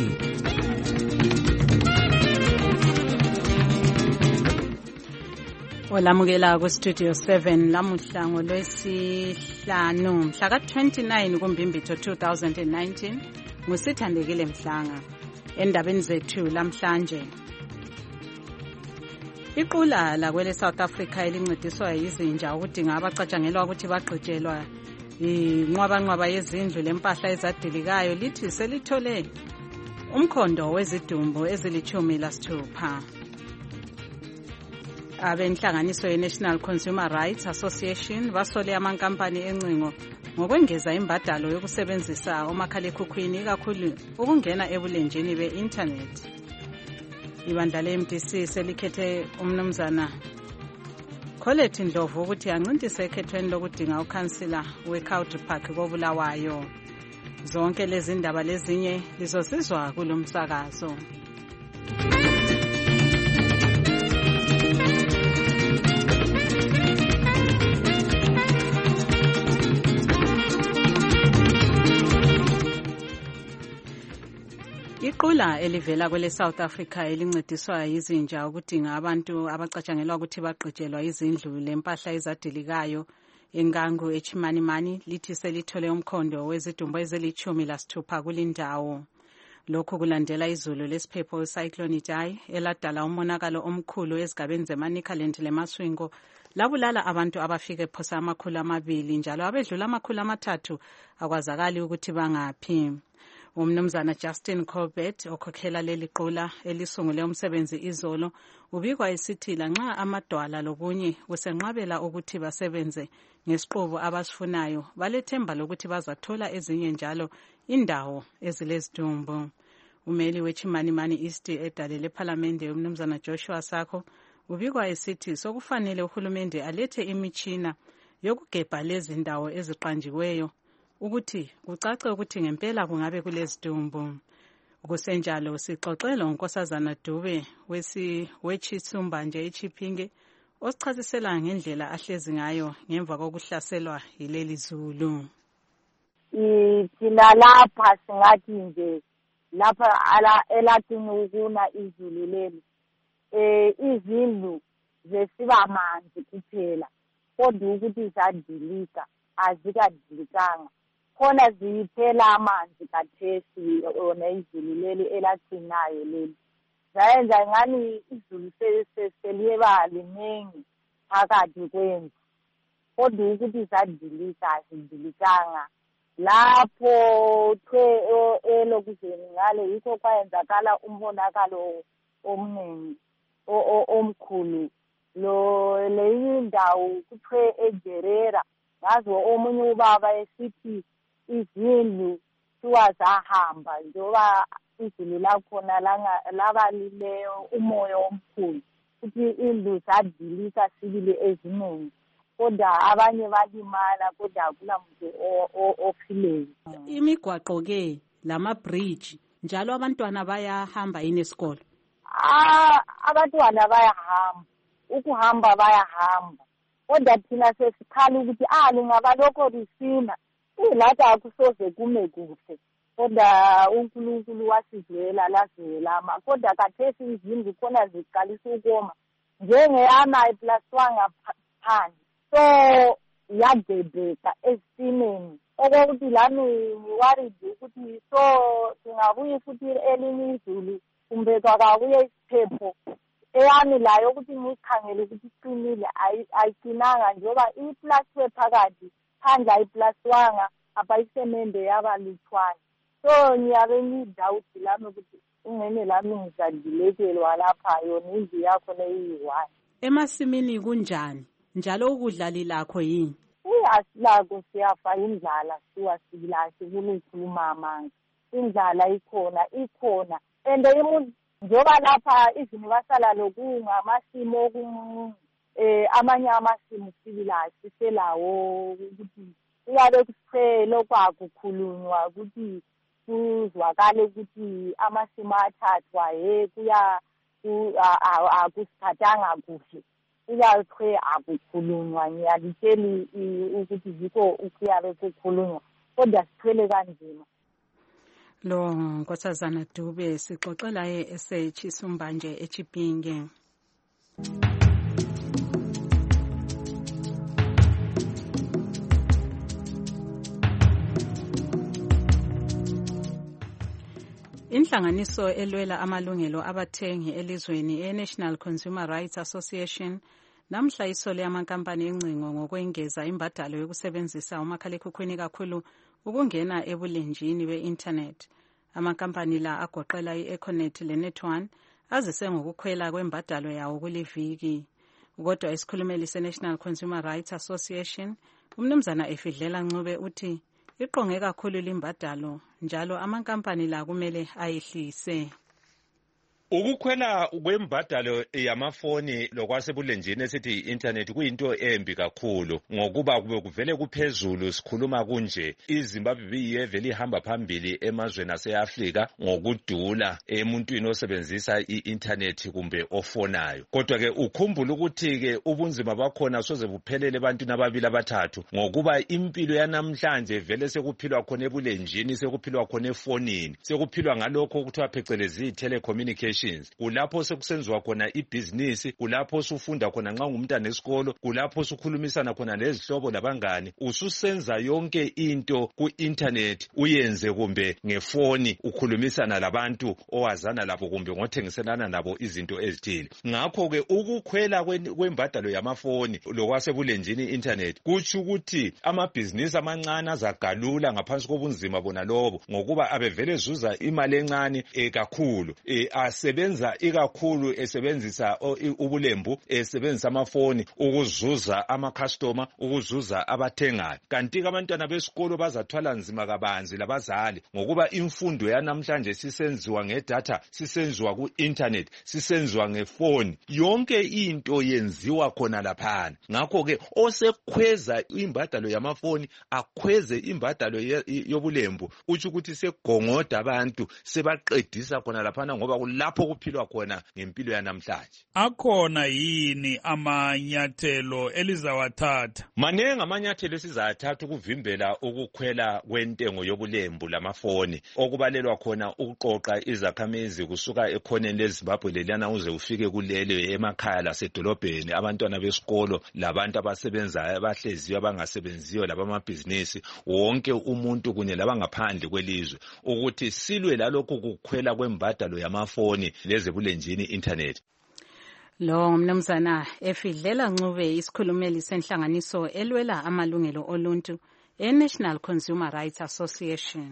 Olamukela ku Studio seven lamuhla ngolwesihlanu mhla ka twenty-nine kuMbimbithi two thousand nineteen ngusithandekile Mhlanga. Endabeni zethu lamhlanje, iqula lakwele South Africa elincediswa yizinja ukudinga abacatshangelwa ukuthi bagqitshelwa inqwabanqwaba yezindlu lempahla ezadilikayo lithi selithole umkhondo wezidumbu ezilithumi lasithupha. Abenhlanganiso ye-National Consumer Rights Association basole amankampani encingo ngokwengeza imbadalo yokusebenzisa omakhalekhukhwini kakhulu ukungena ebulenjini be-internet. Ibandla le-M D C selikhethe umnumzana Colette Ndlovu ukuthi ancintise ekhethweni lokudinga ukhansila we-Country Park koBulawayo. Zonke lezi ndaba lezinye lizosizwa kulomsakazo. Iqula elivela kwele South Africa elincediswa yizinja ukudinga abantu abacatshangelwa ukuthi bagqitshelwa izindlu lempahla ezadilikayo engangu eChimani-mani lithi selithole umkhondo wezidumbu ezilithumi lasithupha kulindawo. Lokhu kulandela izulu lesiphepho Cyclone Idai eladala umonakalo omkhulu ezigabeni zeManicaland leMaswingo labulala abantu abafike phosa amakhulu amabili njalo abedlula amakhulu amathathu akwazakali ukuthi bangaphi. Umnumzana Justin Corbett okhokhela leli qula elisungule umsebenzi izolo ubikwa isithi lanxa amadwala lokunye kusenqabela ukuthi basebenze ngesiqubu abasifunayo balethemba lokuthi bazathola ezinye njalo indawo ezilezidumbu. Umeli weChimani-mani East edalele eParliament umnumzana Joshua Sako ubikwa isithi sokufanele uhulumende alethe imitshina yokugebha lezi ndawo eziqanjiweyo ukuthi kucace ukuthi ngempela kungabe kulezidumbu. Kusenjalo sixoxelo uNkosazana Dube wesi weChisumba nje eChipinge osichazisela ngendlela ahlezi ngayo ngemva kokuhlaselwa yileli zulu. Thina lapha singathi nje lapha ala elathini ukuna izulu leli eh izindlu zesiba manzi kuphela kodwa ukuthi zadilika azikadilikanga khona ziphela amanzi kathesi ona izulu leli elagcinayo leli zayenza ngani izulu seliyeba liningi phakathi kwendlu kodwa ukuthi zadilika azidilikanga lapho thwe elokuzeni ngale yikho kwayenzakala umbonakalo omningi omkhulu lo leyindawo kuthiwe eJerera ngazo omunye ubaba esithi izindlu siwazahamba njoba izulu lakhona labalileyo umoya omkhulu ukuthi indlu zadilika sibili eziningi kodwa abanye balimala kodwa akula muntu ophileyo. Imigwaqo ke lama bridge njalo abantwana bayahamba yini esikolo? Ah, abantwana bayahamba ukuhamba bayahamba kodwa thina sesikhala ukuthi ah lingaba lokho risina ilathi akusoze kume kuhle kodwa uNkulunkulu wasizwela lasizwelama kodwa kathesi izindlu khona ziqalisa ukoma njengeyama iplaswanga phandle so yadebeka esineni okokuthi lami ngiworried ukuthi so singabuye futhi elinye izulu kumbe kwakabuye isiphepho eyami layo ukuthi ngiyikhangele ukuthi iqinile ayiqinanga njengoba iplastwe phakathi phandle ayiplastwanga abayisemende yaba luthwana so ngiyabe ngidawuthi lami ukuthi ingene lami ngizadilekelwa lapha yona indlu yakho leyiyi-one. Emasimini kunjani njalo ukudla lilakho yini? Asilakho siyafa indlala siwa sibila sikulukhuluma amanga indlala ikhona ikhona and njengoba lapha izini basala lokungamasimu eh amanye amasimu sibila siselawo ukuthi uyabe kusiphelo kwakukhulunywa ukuthi kuzwakale ukuthi amasimu athathwa he kuya akusiphathanga kuhle uyakhe akukhulunywa ngiyalitsheli ukuthi zikho ukuyabe kukhulunywa kodwa sithwele kanzima. Lo Nkosazana Dube sixoxela ye-S H Sumbanje eChipinge. Inhlanganiso elwela amalungelo abathengi elizweni e-National Consumer Rights Association namhla isole amankampani encingo ngokwengeza imbadalo yokusebenzisa umakhalekhukhwini kakhulu ukungena ebulenjini be-internet. Amankampani la agoqela i-Econet le-Net1 azise ngokukhwela kwembadalo yawo kuliviki. Kodwa isikhulumeli se-National Consumer Rights Association umnumzana Efidlela Ncube uthi iqonge kakhulu limbadalo njalo amankampani la kumele ayehlise. Ukukhwela kwembadalo yamafoni lokwasebulenjini esithi internet kuyinto embi kakhulu ngokuba kube kuvele kuphezulu sikhuluma kunje iZimbabwe biyevele ihamba phambili emazweni aseAfrika ngokudula emuntwini osebenzisa iinternet kumbe ofonayo. Kodwa ke ukhumbula ukuthi ke ubunzima bakhona soze buphelele ebantwini ababili abathathu ngokuba impilo yanamhlanje vele sekuphilwa khona ebulenjini sekuphilwa khona efonini sekuphilwa ngalokho okuthiwa phecelezi telecommunication. Kulapho sekusenziwa khona ibhizinisi, kulapho usufunda khona nxa ngumntwana esikolo, kulapho usukhulumisana khona lezihlobo labangani, ususenza yonke into ku-internet uyenze kumbe ngefoni ukhulumisana labantu owazana labo kumbe ngothengiselana nabo izinto ezithile. Ngakho ke ukukhwela kwembadalo yamafoni lokwasebulenjini internet kutsho ukuthi amabhizinisi amancane azagalula ngaphansi kobunzima bona lobo ngokuba abevele zuza imali encane kakhulu e sebenza ikakhulu esebenzisa ubulembu esebenzisa amafoni ukuzuza ama customer ukuzuza abathengayo. Kanti abantwana besikolo bazathwala nzima kabanzi labazali ngokuba imfundo yanamhlanje sisenziwa ngedata, sisenziwa ku internet, sisenziwa ngefoni, yonke into yenziwa khona lapha. Ngakho ke osekhweza imbadalo yamafoni akhweze imbadalo yobulembu uthi ukuthi segongoda abantu sebaqedisa khona lapha ngoba lapho kuphilwa khona ngempilo yanamhlanje. Akhona yini amanyathelo elizawathatha? Manengi amanyathelo esizathatha ukuvimbela ukukhwela kwentengo yobulembu lamafoni okubalelwa khona ukuqoqa izakhamizi kusuka ekhoneni leZimbabwe lelana uze ufike kulele emakhaya lasedolobheni abantwana besikolo labantu abasebenzayo abahleziyo abangasebenziyo labamabhizinisi wonke umuntu kunye labangaphandle kwelizwe ukuthi silwe lalokho kukhwela kwembadalo yamafoni lezebulenjini internet. Lo mnumzana Efidlela Ncube isikhulumeli senhlanganiso elwela amalungelo oluntu e-National Consumer Rights Association.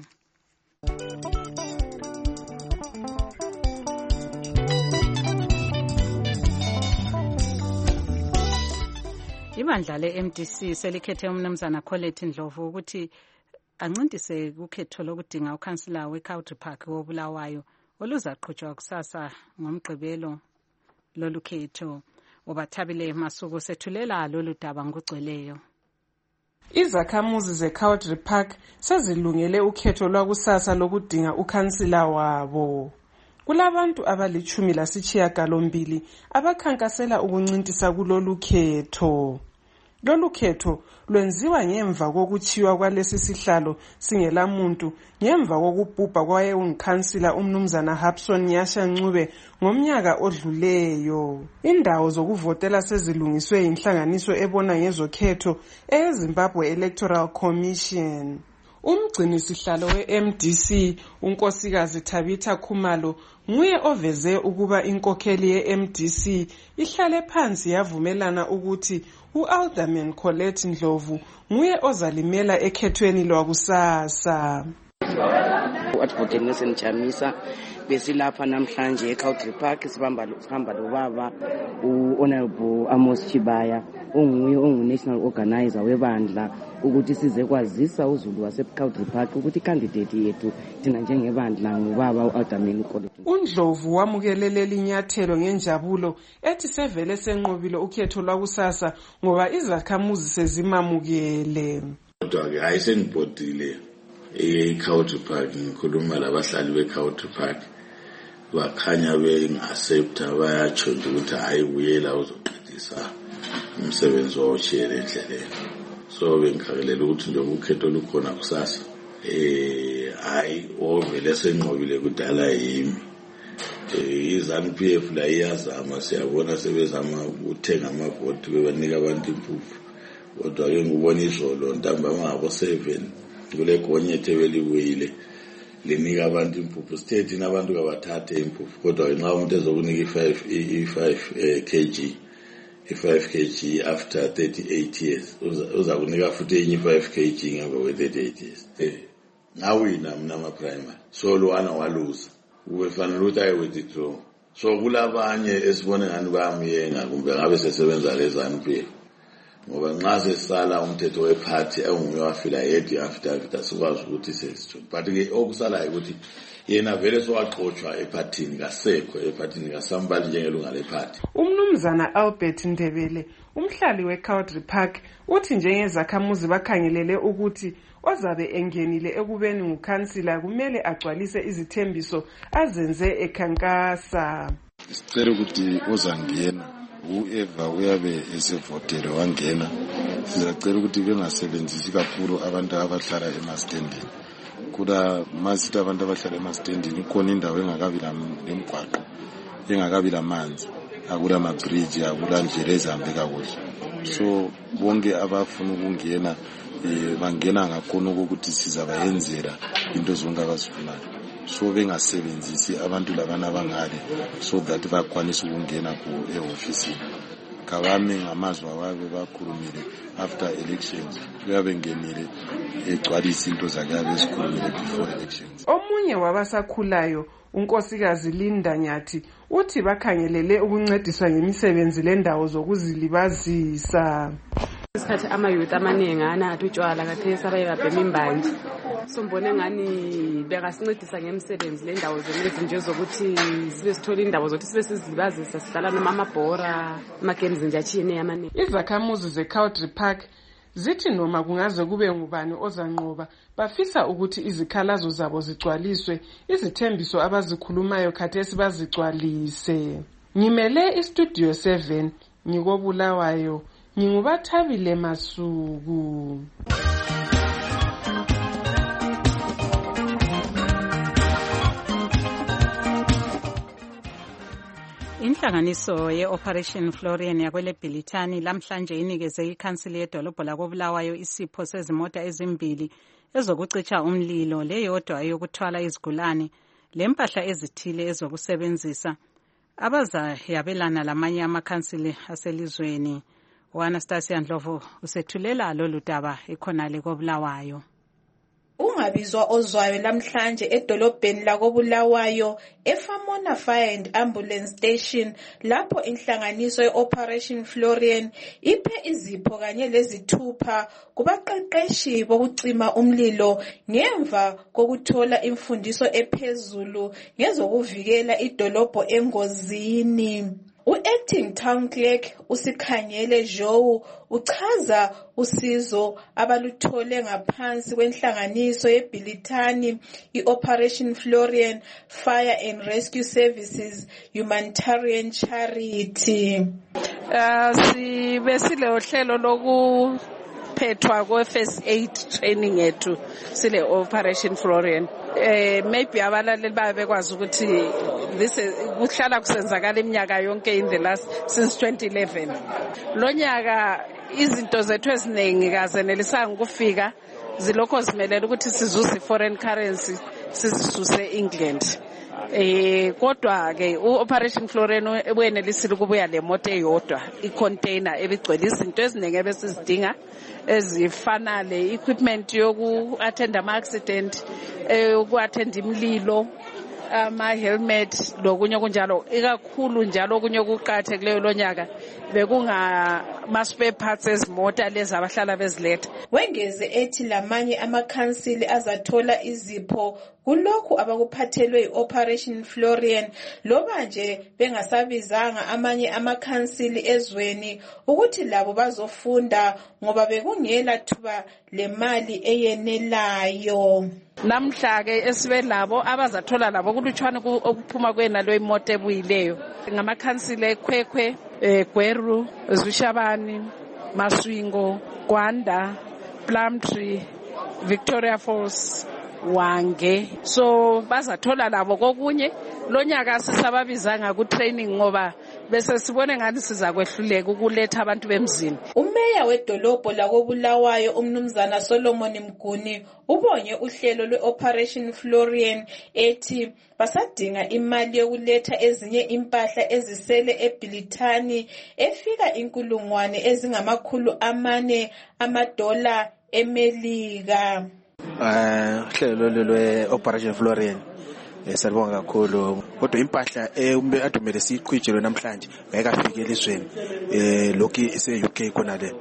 Ibandla le-M D C selikhethe umnumzana Colette Ndlovu ukuthi ancintise ukhetho lokudinga ukhansila we-Country Park wobulawayo oluzaqhutshwa kusasa ngomgqibelo lolu khetho. Ubathabile Masuku sethulela lolu daba ngugcweleyo. Izakhamuzi ze-Country Park sezilungele ukhetho lwakusasa lokudinga ukhansila wabo. Kulabantu abalichumi lasitshiyagalombili abakhankasela ukuncintisa kulolu khetho. Lolu khetho lwenziwa ngemva kokuchiwa kwalesi sihlalo singelamuntu ngemva kokubhubha kwaye ungikhansila umnumzana Hapson Nyasha Ncube ngomnyaka odluleyo. Indawo zokuvotela sezilungiswe inhlanganiso ebona ngezokhetho eZimbabwe Electoral Commission. Umgcini sihlalo we-M D C unkosikazi Tabitha Khumalo nguye oveze ukuba inkokheli ye-M D C ihlale phansi yavumelana ukuthi u-Alderman Colette Ndlovu nguye ozalimela ekhethweni lwakusasa. U-Advocate Nelson Chamisa besilapha namhlanje eCountry Park sibamba sihamba lobaba u-Honorable Amos Chibaya onguye ongu-national organizer webandla ukuthi size kwazisa uZulu waseCountry Park ukuthi candidate yethu thina njengebandla ngubaba u-Alderman Colette. uNdlovu wamukelele linyathelo ngenjabulo ethi sevele senqobile ukhetho lwakusasa ngoba izakhamuzi sezimamukele. Kodwa-ke hayi sengibhodile eCountry Park ngikhuluma labahlali beCountry Park bakhanya bengasepta bayatsho nje ukuthi hayi buyela uzoqedisa umsebenzi wawushiyele endleleni. So bengikhakelela ukuthi nje ukhetho lukhona kusasa eh hayi ovele senqobile kudala yimi eh iZANU P F la iyazama siyabona sebezama ukuthenga amavoti bebanika abantu impuphu kodwa ke ngubona izolo ntambama ngabo seven kule gonyethe belibuyile linika abantu impuphu state nabantu kabathathe impuphu kodwa nxa umuntu ezokunika i5 i5 kg i5 kg after thirty-eight years uza kunika futhi enye i5 kg ngemva kwe thirty-eight years eh ngawina mina ama primary so lo ana waluza ubefanele ukuthi ayi withdraw so kulabanye esibone ngani bayamiyenga kumbe ngabe sesebenza leZANU P F ngoba nxa sesala umthetho weparty enguye wafila yedwa affidavit asikwazi ukuthi sesitho but ke okusalayo ukuthi yena vele sowaxoxwa epartini kasekho epartini kasambali njengelunga leparty. Umnumzana Albert Ndebele umhlali weCountry Park uthi njengezakhamuzi bakhangelele ukuthi ozabe engenile ekubeni ngukhansila kumele agcwalise izithembiso azenze ekhankasa. Sicela ukuthi ozangena whoever uyabe esevotele wangena sizacela ukuthi bengasebenzisi kakhulu abantu abahlala emastendini kuda masithi abantu abahlala emastendini ikhona indawo engakabi lemgwaqo engakabi lamanzi akula mabridge akula ndlela ezihambeka kuhle so bonke abafuna ukungena bangena ngakhona ukuthi sizabayenzela into zonke abazifunayo so bengasebenzisi abantu labana abangale so that bakwanise ukungena ku e-office kabame ngamazwi ababe bakhulumile after elections uyabe ngenile egcwalisa into zakhe abesikhulumile before elections. Omunye wabasakhulayo unkosikazi Linda Nyathi uthi bakhangelele ukuncediswa ngemisebenzi lendawo zokuzilibazisa. Isikhathi ama-youth amaningi anathi utshwala kathesi abayebabhema imbanje so mbone ngani bekasincedisa ngemisebenzi lendawo zenezinje zokuthi sibe sithola indawo zokuthi sibe sizilibazisa sihlala noma amabhora ama-games nje atshiyeneyo amaningi. Izakhamuzi zeCountry Park zithi noma kungaze kube ngubani ozanqoba bafisa ukuthi izikhalazo zabo zigcwaliswe izithembiso abazikhulumayo khathesi bazigcwalise. Ngimele iStudio seven ngikobulawayo Ngingubathabile Masuku. Inhlanganiso ye-Operation Florian yakwele Bhilithani lamhlanje inikeze ikhansili yedolobho lakobulawayo isipho sezimota ezimbili ezokucitsha umlilo leyodwa yokuthwala izigulane lempahla ezithile ezokusebenzisa abazayabelana lamanye amakhansili aselizweni. U-Anastasia Ndlovu usethulela lolu daba ekhonale kobulawayo. Ungabizwa ozwayo lamhlanje edolobheni lakobulawayo eFamona Fire and Ambulance Station lapho inhlanganiso ye-Operation Florian iphe izipho kanye lezithupha kubaqeqeshi bokucima umlilo ngemva kokuthola imfundiso ephezulu ngezokuvikela idolobho engozini. U-Acting Town Clerk uSikhanyele Joe uchaza usizo abaluthole ngaphansi kwenhlanganiso yeBhilithani i-Operation Florian Fire and Rescue Services Humanitarian Charity. Uh, sibe sile uhlelo loku phethwa kwe-first aid training yethu sile Operation Florian. Eh maybe abalaleli babe bekwazi ukuthi this kuhlala kusenzakala iminyaka yonke in the last since twenty eleven. Lo nyaka izinto zethu eziningi kazenelisanga ukufika zilokho zimelela ukuthi sizuze foreign currency sizisuse England. Eh kodwa ke uOperation Florian uyenelisile ukubuya lemoto eyodwa icontainer ebigcwele izinto eziningi ebesizidinga ezifana le equipment yoku attend ama accident, eh uku attend imlilo, ama helmet lokunye kunjalo, ikakhulu njalo okunye okuqathe kuleyo lonyaka bekunga ma spare parts ezimota lezi abahlala beziletha. Wengeze ethi lamanye amakhansili azathola izipho kulokhu abakuphathelwe i-Operation Florian loba nje bengasabizanga amanye amakhansili ezweni ukuthi labo bazofunda ngoba bekungela thuba lemali eyenelayo. Namhla ke esibe labo abazathola labo kulutshwana okuphuma kwena lo imoto ebuyileyo ngamakhansili eKhwekhwe, eGweru, Zwishabani, Maswingo, Gwanda, Plumtree, Victoria Falls, Wange. So bazathola labo kokunye lonyaka sisababizanga ku training ngoba bese sibone ngani siza kwehluleka ukuletha abantu bemzini. Umeya wedolobho lakobulawayo umnumzana Solomon Mguni ubonye uhlelo lwe-Operation Florian ethi basadinga imali yokuletha ezinye impahla ezisele eBilitani efika inkulungwane ezingamakhulu amane amadola eMelika. Eh hlelo lwe-Operation Florian esibonga kakhulu kodwa impahla eh adomele siqhwijelo namhlanje bayikafike elizweni eh lokho ise-U K khona le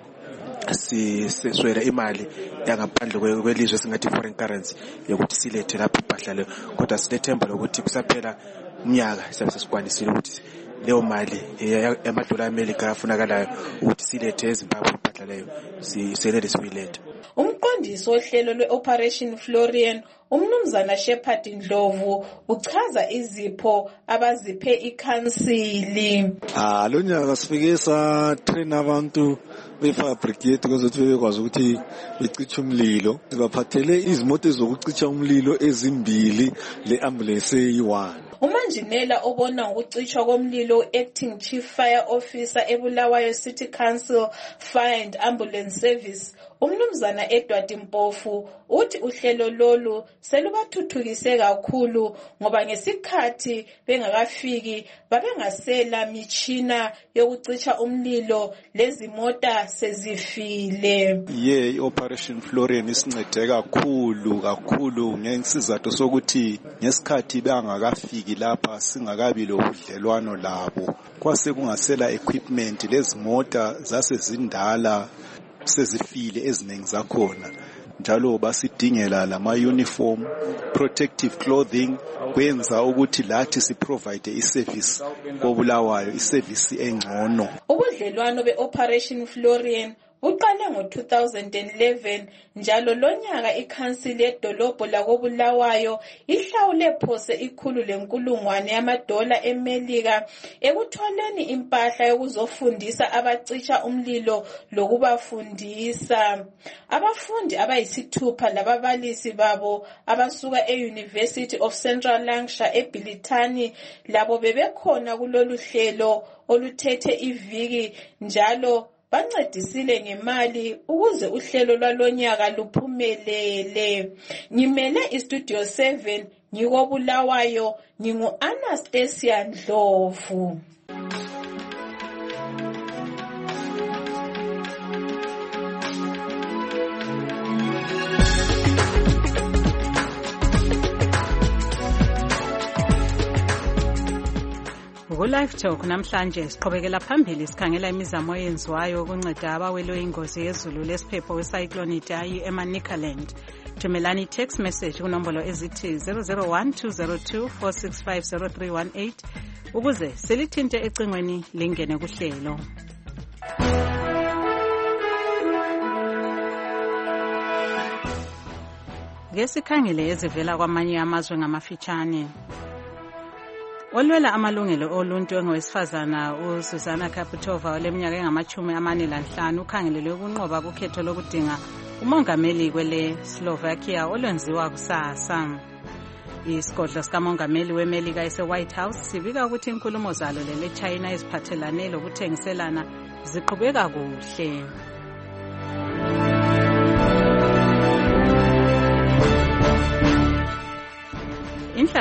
siswele imali yangaphandle kwelizwe singathi foreign currency yokuthi silethe lapha impahla leyo kodwa silethemba lokuthi kusaphela umnyaka sisabe sesikwanisile ukuthi leyo mali emadola eMelika afunakalayo ukuthi silethe eZimbabwe impahla leyo siselele siyilethe. Umqondisi wohlelo lwe-Operation Florian umnumzana Shepherd Ndlovu uchaza izipho abaziphe ikhansili. Ah lo nyaka sifike sa train abantu be-fire brigade ukuthi bebekwazi ukuthi beciche umlilo. Sibaphathele izimoto zokucicha umlilo ezimbili le-ambulance eyi-one. Umanjinela obona ngokucishwa komlilo acting chief fire officer eBulawayo City Council Fire and Ambulance Service umnumzana Edward Mpofu uthi uhlelo lolu selubathuthukise kakhulu ngoba ngesikhathi bengakafiki babengasela mitshina yokucisha umlilo lezi mota sezifile. Ye Operation Florian isincede kakhulu kakhulu ngesizathu sokuthi ngesikhathi bengakafiki lapha singakabi lobudlelwano labo kwase kungasela equipment lezi mota zasezindala sezifile eziningi zakhona njalo basidingela lama uniform protective clothing kwenza ukuthi lathi si provide iservice kobulawayo iservice engcono. Ubudlelwano be-Operation Florian uqale ngo two thousand eleven njalo lonyaka ikhansili yedolobho lakobulawayo ihlawule phose ikhulu lenkulungwane yamadola eMelika ekutholeni impahla yokuzofundisa abacisha umlilo lokubafundisa. Abafundi abayisithupha lababalisi babo abasuka e-University of Central Lancashire eBilitani labo bebekhona kulolu hlelo oluthethe iviki njalo bancedisile ngemali ukuze uhlelo lwalonyaka luphumelele. Ngimele iStudio seven ngikobulawayo ngingu Anastasia Ndlovu. Ku-Live Talk namhlanje siqhubekela phambili sikhangela imizamo eyenziwayo ukunceda abawelwe ingozi yezulu lesiphepho wecyclone Idai eManicaland. Thumelani text message kunombolo ezithi zero zero one two zero two four six five zero three one eight ukuze silithinte ecingweni lingene kuhlelo. Ngesikhangele ezivela kwamanye amazwe ngamafitshane. Olwela amalungelo oluntu engowesifazana uSusanna Kaputova oleminyaka engamachumi amane lanhlanu ukhangelelwe ukunqoba kukhetho lokudinga umongameli kwele Slovakia olwenziwa kusasa. Isigodlo sikamongameli weMelika ese-White House sibika ukuthi inkulumo zalo lele China eziphathelane lokuthengiselana ziqhubeka kuhle.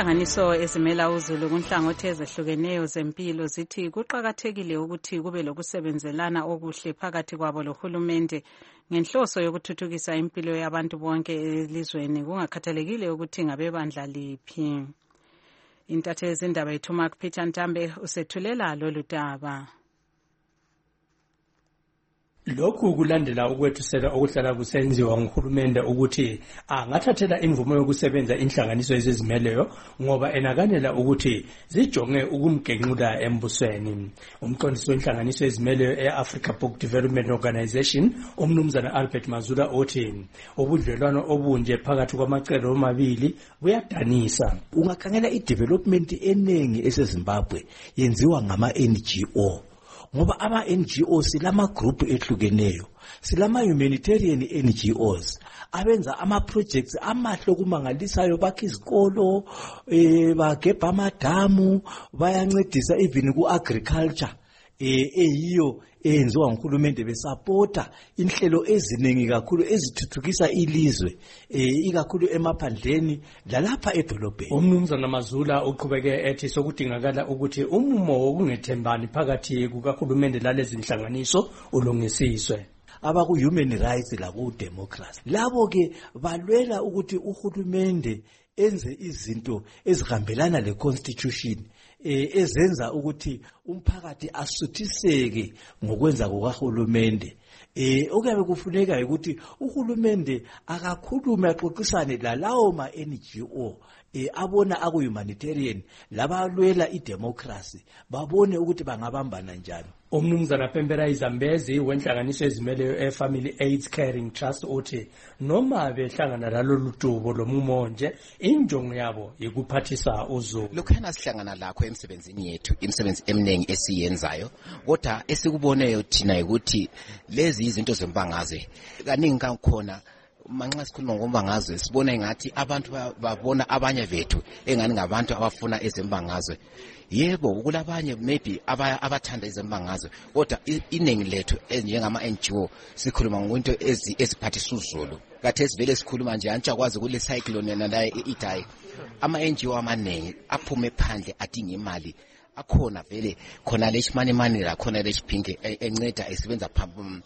Inhlanganiso ezimela uZulu kunhlangothi ezehlukeneyo zempilo zithi kuqakathekile ukuthi kube lokusebenzelana okuhle phakathi kwabo lohulumende ngenhloso yokuthuthukisa impilo yabantu bonke elizweni kungakhathalekile ukuthi ngabebandla liphi. Intatheli yezindaba yethu Mark Peter Ntambe usethulela lolu daba. Lokhu kulandela ukwethusela okuhlala kusenziwa nguhulumende ukuthi angathathela imvumo yokusebenza inhlanganiso ezizimeleyo ngoba enakanela ukuthi zijonge ukumgenqula embusweni. Umqondisi wenhlanganiso ezimeleyo e-Africa Book Development Organization umnumzana Albert Mazula othi ubudlelwano obunje phakathi kwamacele omabili buyadanisa. Ungakhangela i-development enengi eseZimbabwe yenziwa ngama-N G O. Ngoba ama N G O silama group ehlukeneyo, silama humanitarian N G Os abenza ama projects amahle kumangalisayo, bakhe izikolo, eh bagebha amadamu, bayancedisa even ku agriculture eh eyiyo enziwa nguhulumende besupporta inhlelo eziningi kakhulu ezithuthukisa ilizwe eh ikakhulu emaphandleni lalapha edolobheni. Umnumzana Mazula uqhubeke ethi sokudingakala ukuthi umumo wokungethembani phakathi kukahulumende lalezi inhlanganiso ulungisiswe. Abaku human rights laku democracy labo ke balwela ukuthi uhulumende enze izinto ezihambelana le constitution eh ezenza ukuthi umphakathi asuthiseke ngokwenza kokahulumende. Eh okuyabe kufuneka ukuthi uhulumende akakhulume axoxisane lalawo ma N G O eh abona aku humanitarian labalwela idemocracy babone ukuthi bangabambana njani. Umnumzana Pembera Izambezi wenhlanganiso ezimeleyo e-Family AIDS Caring Trust uthi noma behlangana lalolu dubo lomumo nje injongo yabo yikuphathisa uZulu. Lokhana sihlangana lakho emsebenzini yethu imisebenzi eminingi esiyenzayo kodwa esikuboneyo thina ukuthi lezi izinto zembangazwe kaningi kakhona manxa sikhuluma ngombangazwe sibona engathi abantu babona abanye bethu engani ngabantu abafuna ezembangazwe. Yebo ukulabanye maybe abathanda izembangazwe kodwa iningi lethu njengama N G O sikhuluma ngokunto eziphathisa uZulu. Kathe sivele sikhuluma nje antsha kule cyclone nala eItayi ama N G O amaningi aphume phandle adinga imali akhona vele khona leshimani mani la khona leshiphinge enceda esebenza phambi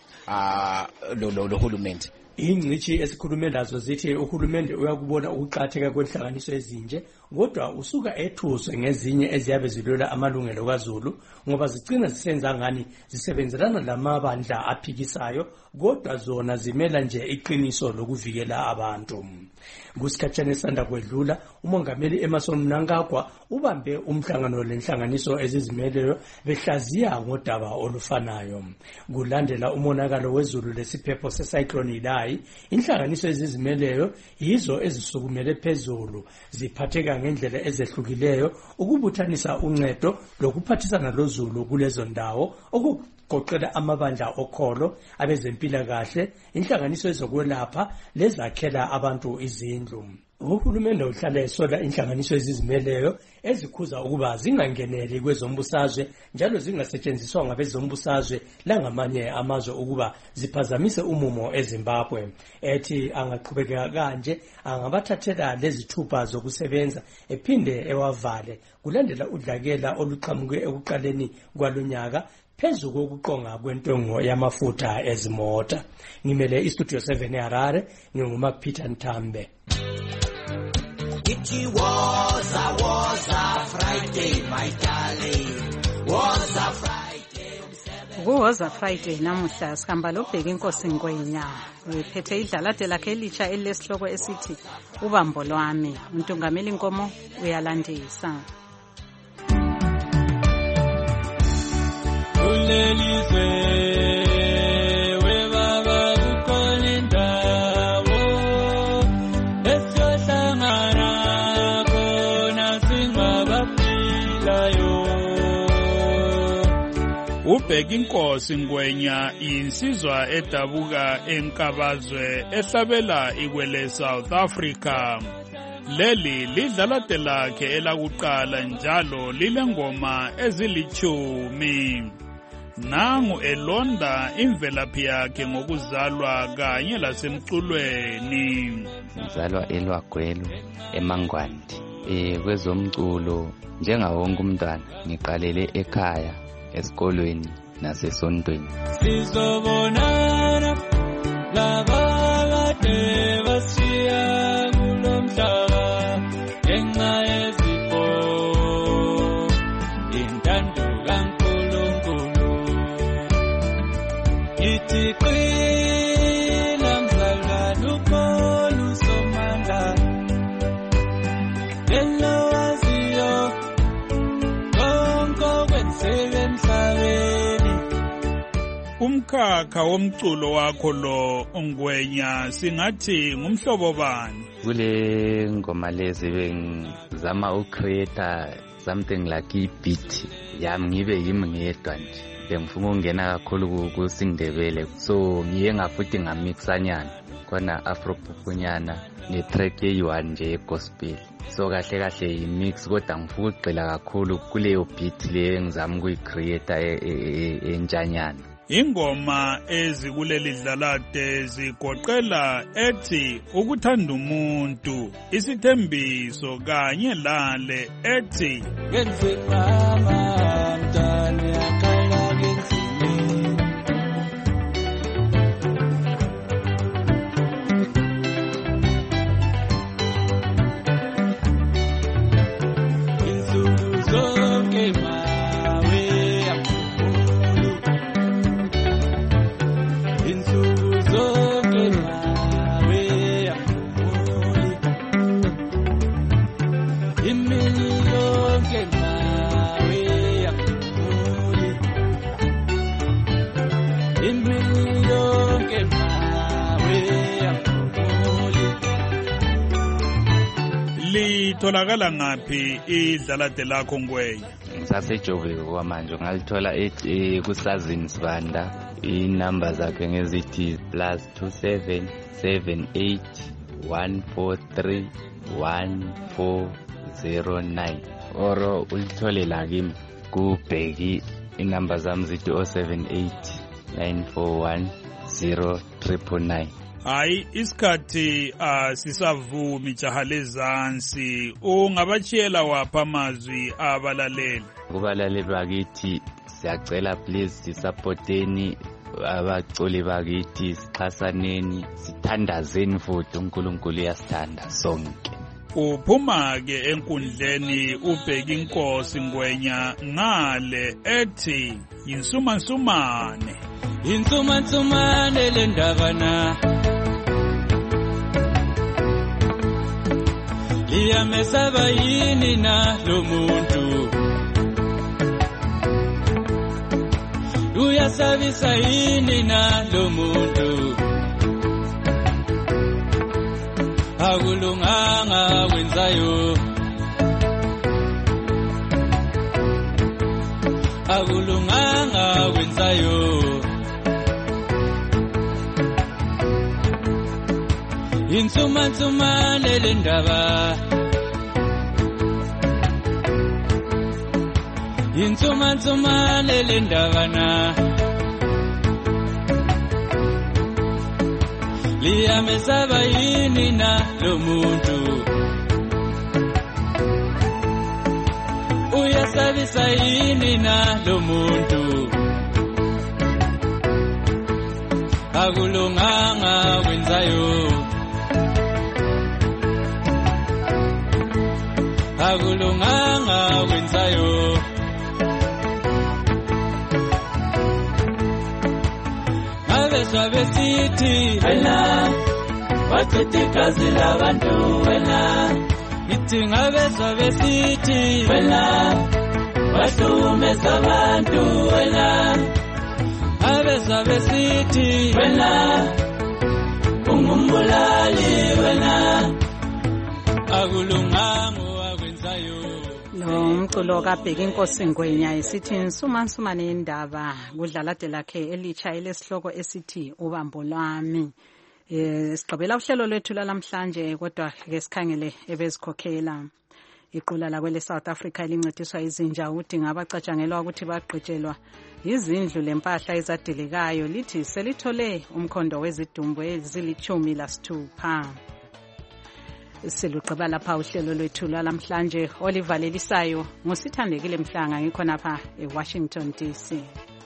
lo lo hulumende. Ingcithi esikhulume lazo zithi uhulumende uyakubona ukuqhatheka kwenhlanganiso ezinje kodwa usuka ethuswe ngezinye eziyabe zilwela amalungelo kaZulu ngoba zicina zisenza ngani zisebenzelana lamabandla aphikisayo kodwa zona zimela nje iqiniso lokuvikela abantu. Kusikhathane sanda kwedlula umongameli Emerson Mnangagwa ubambe umhlangano lenhlanganiso ezizimeleyo behlaziya ngodaba olufanayo. Kulandela umonakalo weZulu lesiphepho secyclone Idai, inhlanganiso ezizimeleyo yizo ezisukumele phezulu ziphatheka ngendlela ezehlukileyo ukubuthanisa uncedo lokuphathisana loZulu kulezo ndawo okugoqela amabandla okholo, abezempilakahle, inhlanganiso ezokwelapha lezakhela abantu izindlu. Uhulumende uhlala esola inhlanganiso ezizimeleyo ezikhuza ukuba zingangeneli kwezombusazwe njalo zingasetshenziswa ngabezombusazwe langamanye amazwe ukuba ziphazamise umumo eZimbabwe. Ethi angaqhubeka kanje angabathathela lezithupha zokusebenza ephinde ewavale kulandela udlakela oluqhamuke ekuqaleni kwalonyaka phezu kokuqonga kwentengo yamafutha ezimota. Ngimele iStudio seven eHarare nginguMark Peter Ntambe. It was a was a Friday, my darling. Was a Friday. Was a Friday namuhla sikhamba lobheka inkosi Ngwenya wephethe idlalade lakhe elitsha elesihloko esithi ubambo lwami. Untungameli Nkomo uyalandisa. Ulelizwe ubheka inkosi Ngwenya insizwa edabuka enkabazwe ehlabela ikwele South Africa. Leli lidlalade lakhe elakuqala njalo lilengoma ezilichumi. Nangu elonda imvelaphi yakhe ngokuzalwa kanye lasemculweni. Ngizalwa eLwagwelu eMangwandi eh kwezomculo njengawo wonke umntwana ngiqalele ekhaya esikolweni nasesontweni. Sizobonana laba kade basiya kulomhlaba ngenxa yezifo intando kaNkulunkulu ithi qina mzalwane ukhona usomandla lelo waziyo konke okwenzeka emhlabeni. Umkhakha womculo wakho lo Ngwenya singathi ngumhlobo bani? Kule ngoma lezi bengizama ucreate something like i-beat yami ngibe yimi ngedwa nje. Bengifuna ukungena kakhulu kusindebele, so ngiye ngafuthi ngamixanyana khona afropupunyana ne-track eyi-one nje yegospel. So kahle kahle i-mix kodwa ngifuna ukugxila kakhulu kuleyo beat leyo engizama ukuyicreate entshanyana. Ingoma ezikuleli dlalade zigoqela ethi ukuthanda umuntu, isithembiso kanye lale ethi ngenzimama mntane akhala ngenzimini. Insuku zonke mawe amkhulu, insuku zonke mawe amkhulu, imini yonke mawe amkhulu, imini yonke mawe amkhulu. litholakala ngaphi idlalade lakho Ngwenya? Ngisasejoveko kwamanje ngalithola kusazini Sibanda. Inamba zakhe ngezithi plus two seven seven eight one four three one four zero nine or ulithole la kimi kubheki inamba zami zithi oh seven eight nine four one zero triple nine. Hayi isikhathi asisavumi jaha lezansi, ungabachiyela wapha amazwi abalaleli? Kubalaleli bakithi siyacela please sisupporteni abaculi bakithi, sixhasaneni, sithandazeni futhi uNkulunkulu uyasithanda sonke. Uphuma ke enkundleni ubheka inkosi Ngwenya ngale ethi yinsumansumane. Insumansumane le ndabana liyamesaba yini na lo muntu, uyasabisa yini na lo muntu, akulunganga wenzayo, akulunganga wenzayo. Insumansumane le ndaba, insumansumane le ndabana liyamesaba yini na lo muntu, uyasabisa yini na lo muntu, akulunganga wenzayo, akulunganga wenzayo. Abeswa besithi wena wachitha igazi labantu, wena ngithi ngabeswa besithi wena wahlukumeza abantu, wena abeswa besithi wena ungumbulali, wena akulunganga wakwenzayo. Lo umculo kabheka inkosi Ngwenya isithi insumansumane indaba kudlalade lakhe elitsha elesihloko esithi ubambo lwami. Eh sigqibela uhlelo lwethu lalamhlanje, kodwa ke sikhangele ebezikhokhela. Iqula la kwele South Africa elincediswa izinja udinga abacatshangelwa ukuthi bagqitshelwa izindlu lempahla ezadilikayo lithi selithole umkhondo wezidumbu ezilithumi lasithupha. Silugqiba lapha uhlelo lwethu lwalamhlanje olivalelisayo ngosithandekile Mhlanga ngikhonapha eWashington D C.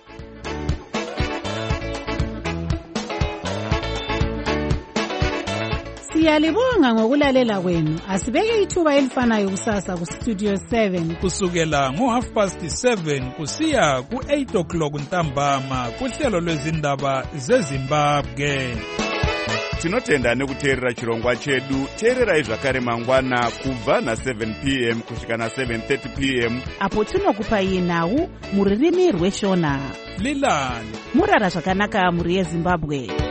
Siyalibonga ngokulalela kwenu. Asibeke ithuba elifanayo kusasa ku Studio seven kusukela ngo half past seven kusiya ku eight o'clock ntambama kuhlelo lwezindaba zeZimbabwe. Tinotenda nekuteerera chirongwa chedu. Teererai zvakare mangwana kubva na seven p m kusvika na seven thirty p m apo tinokupai nhau muririmi rweshona. Lilani murara zvakanaka muri yeZimbabwe.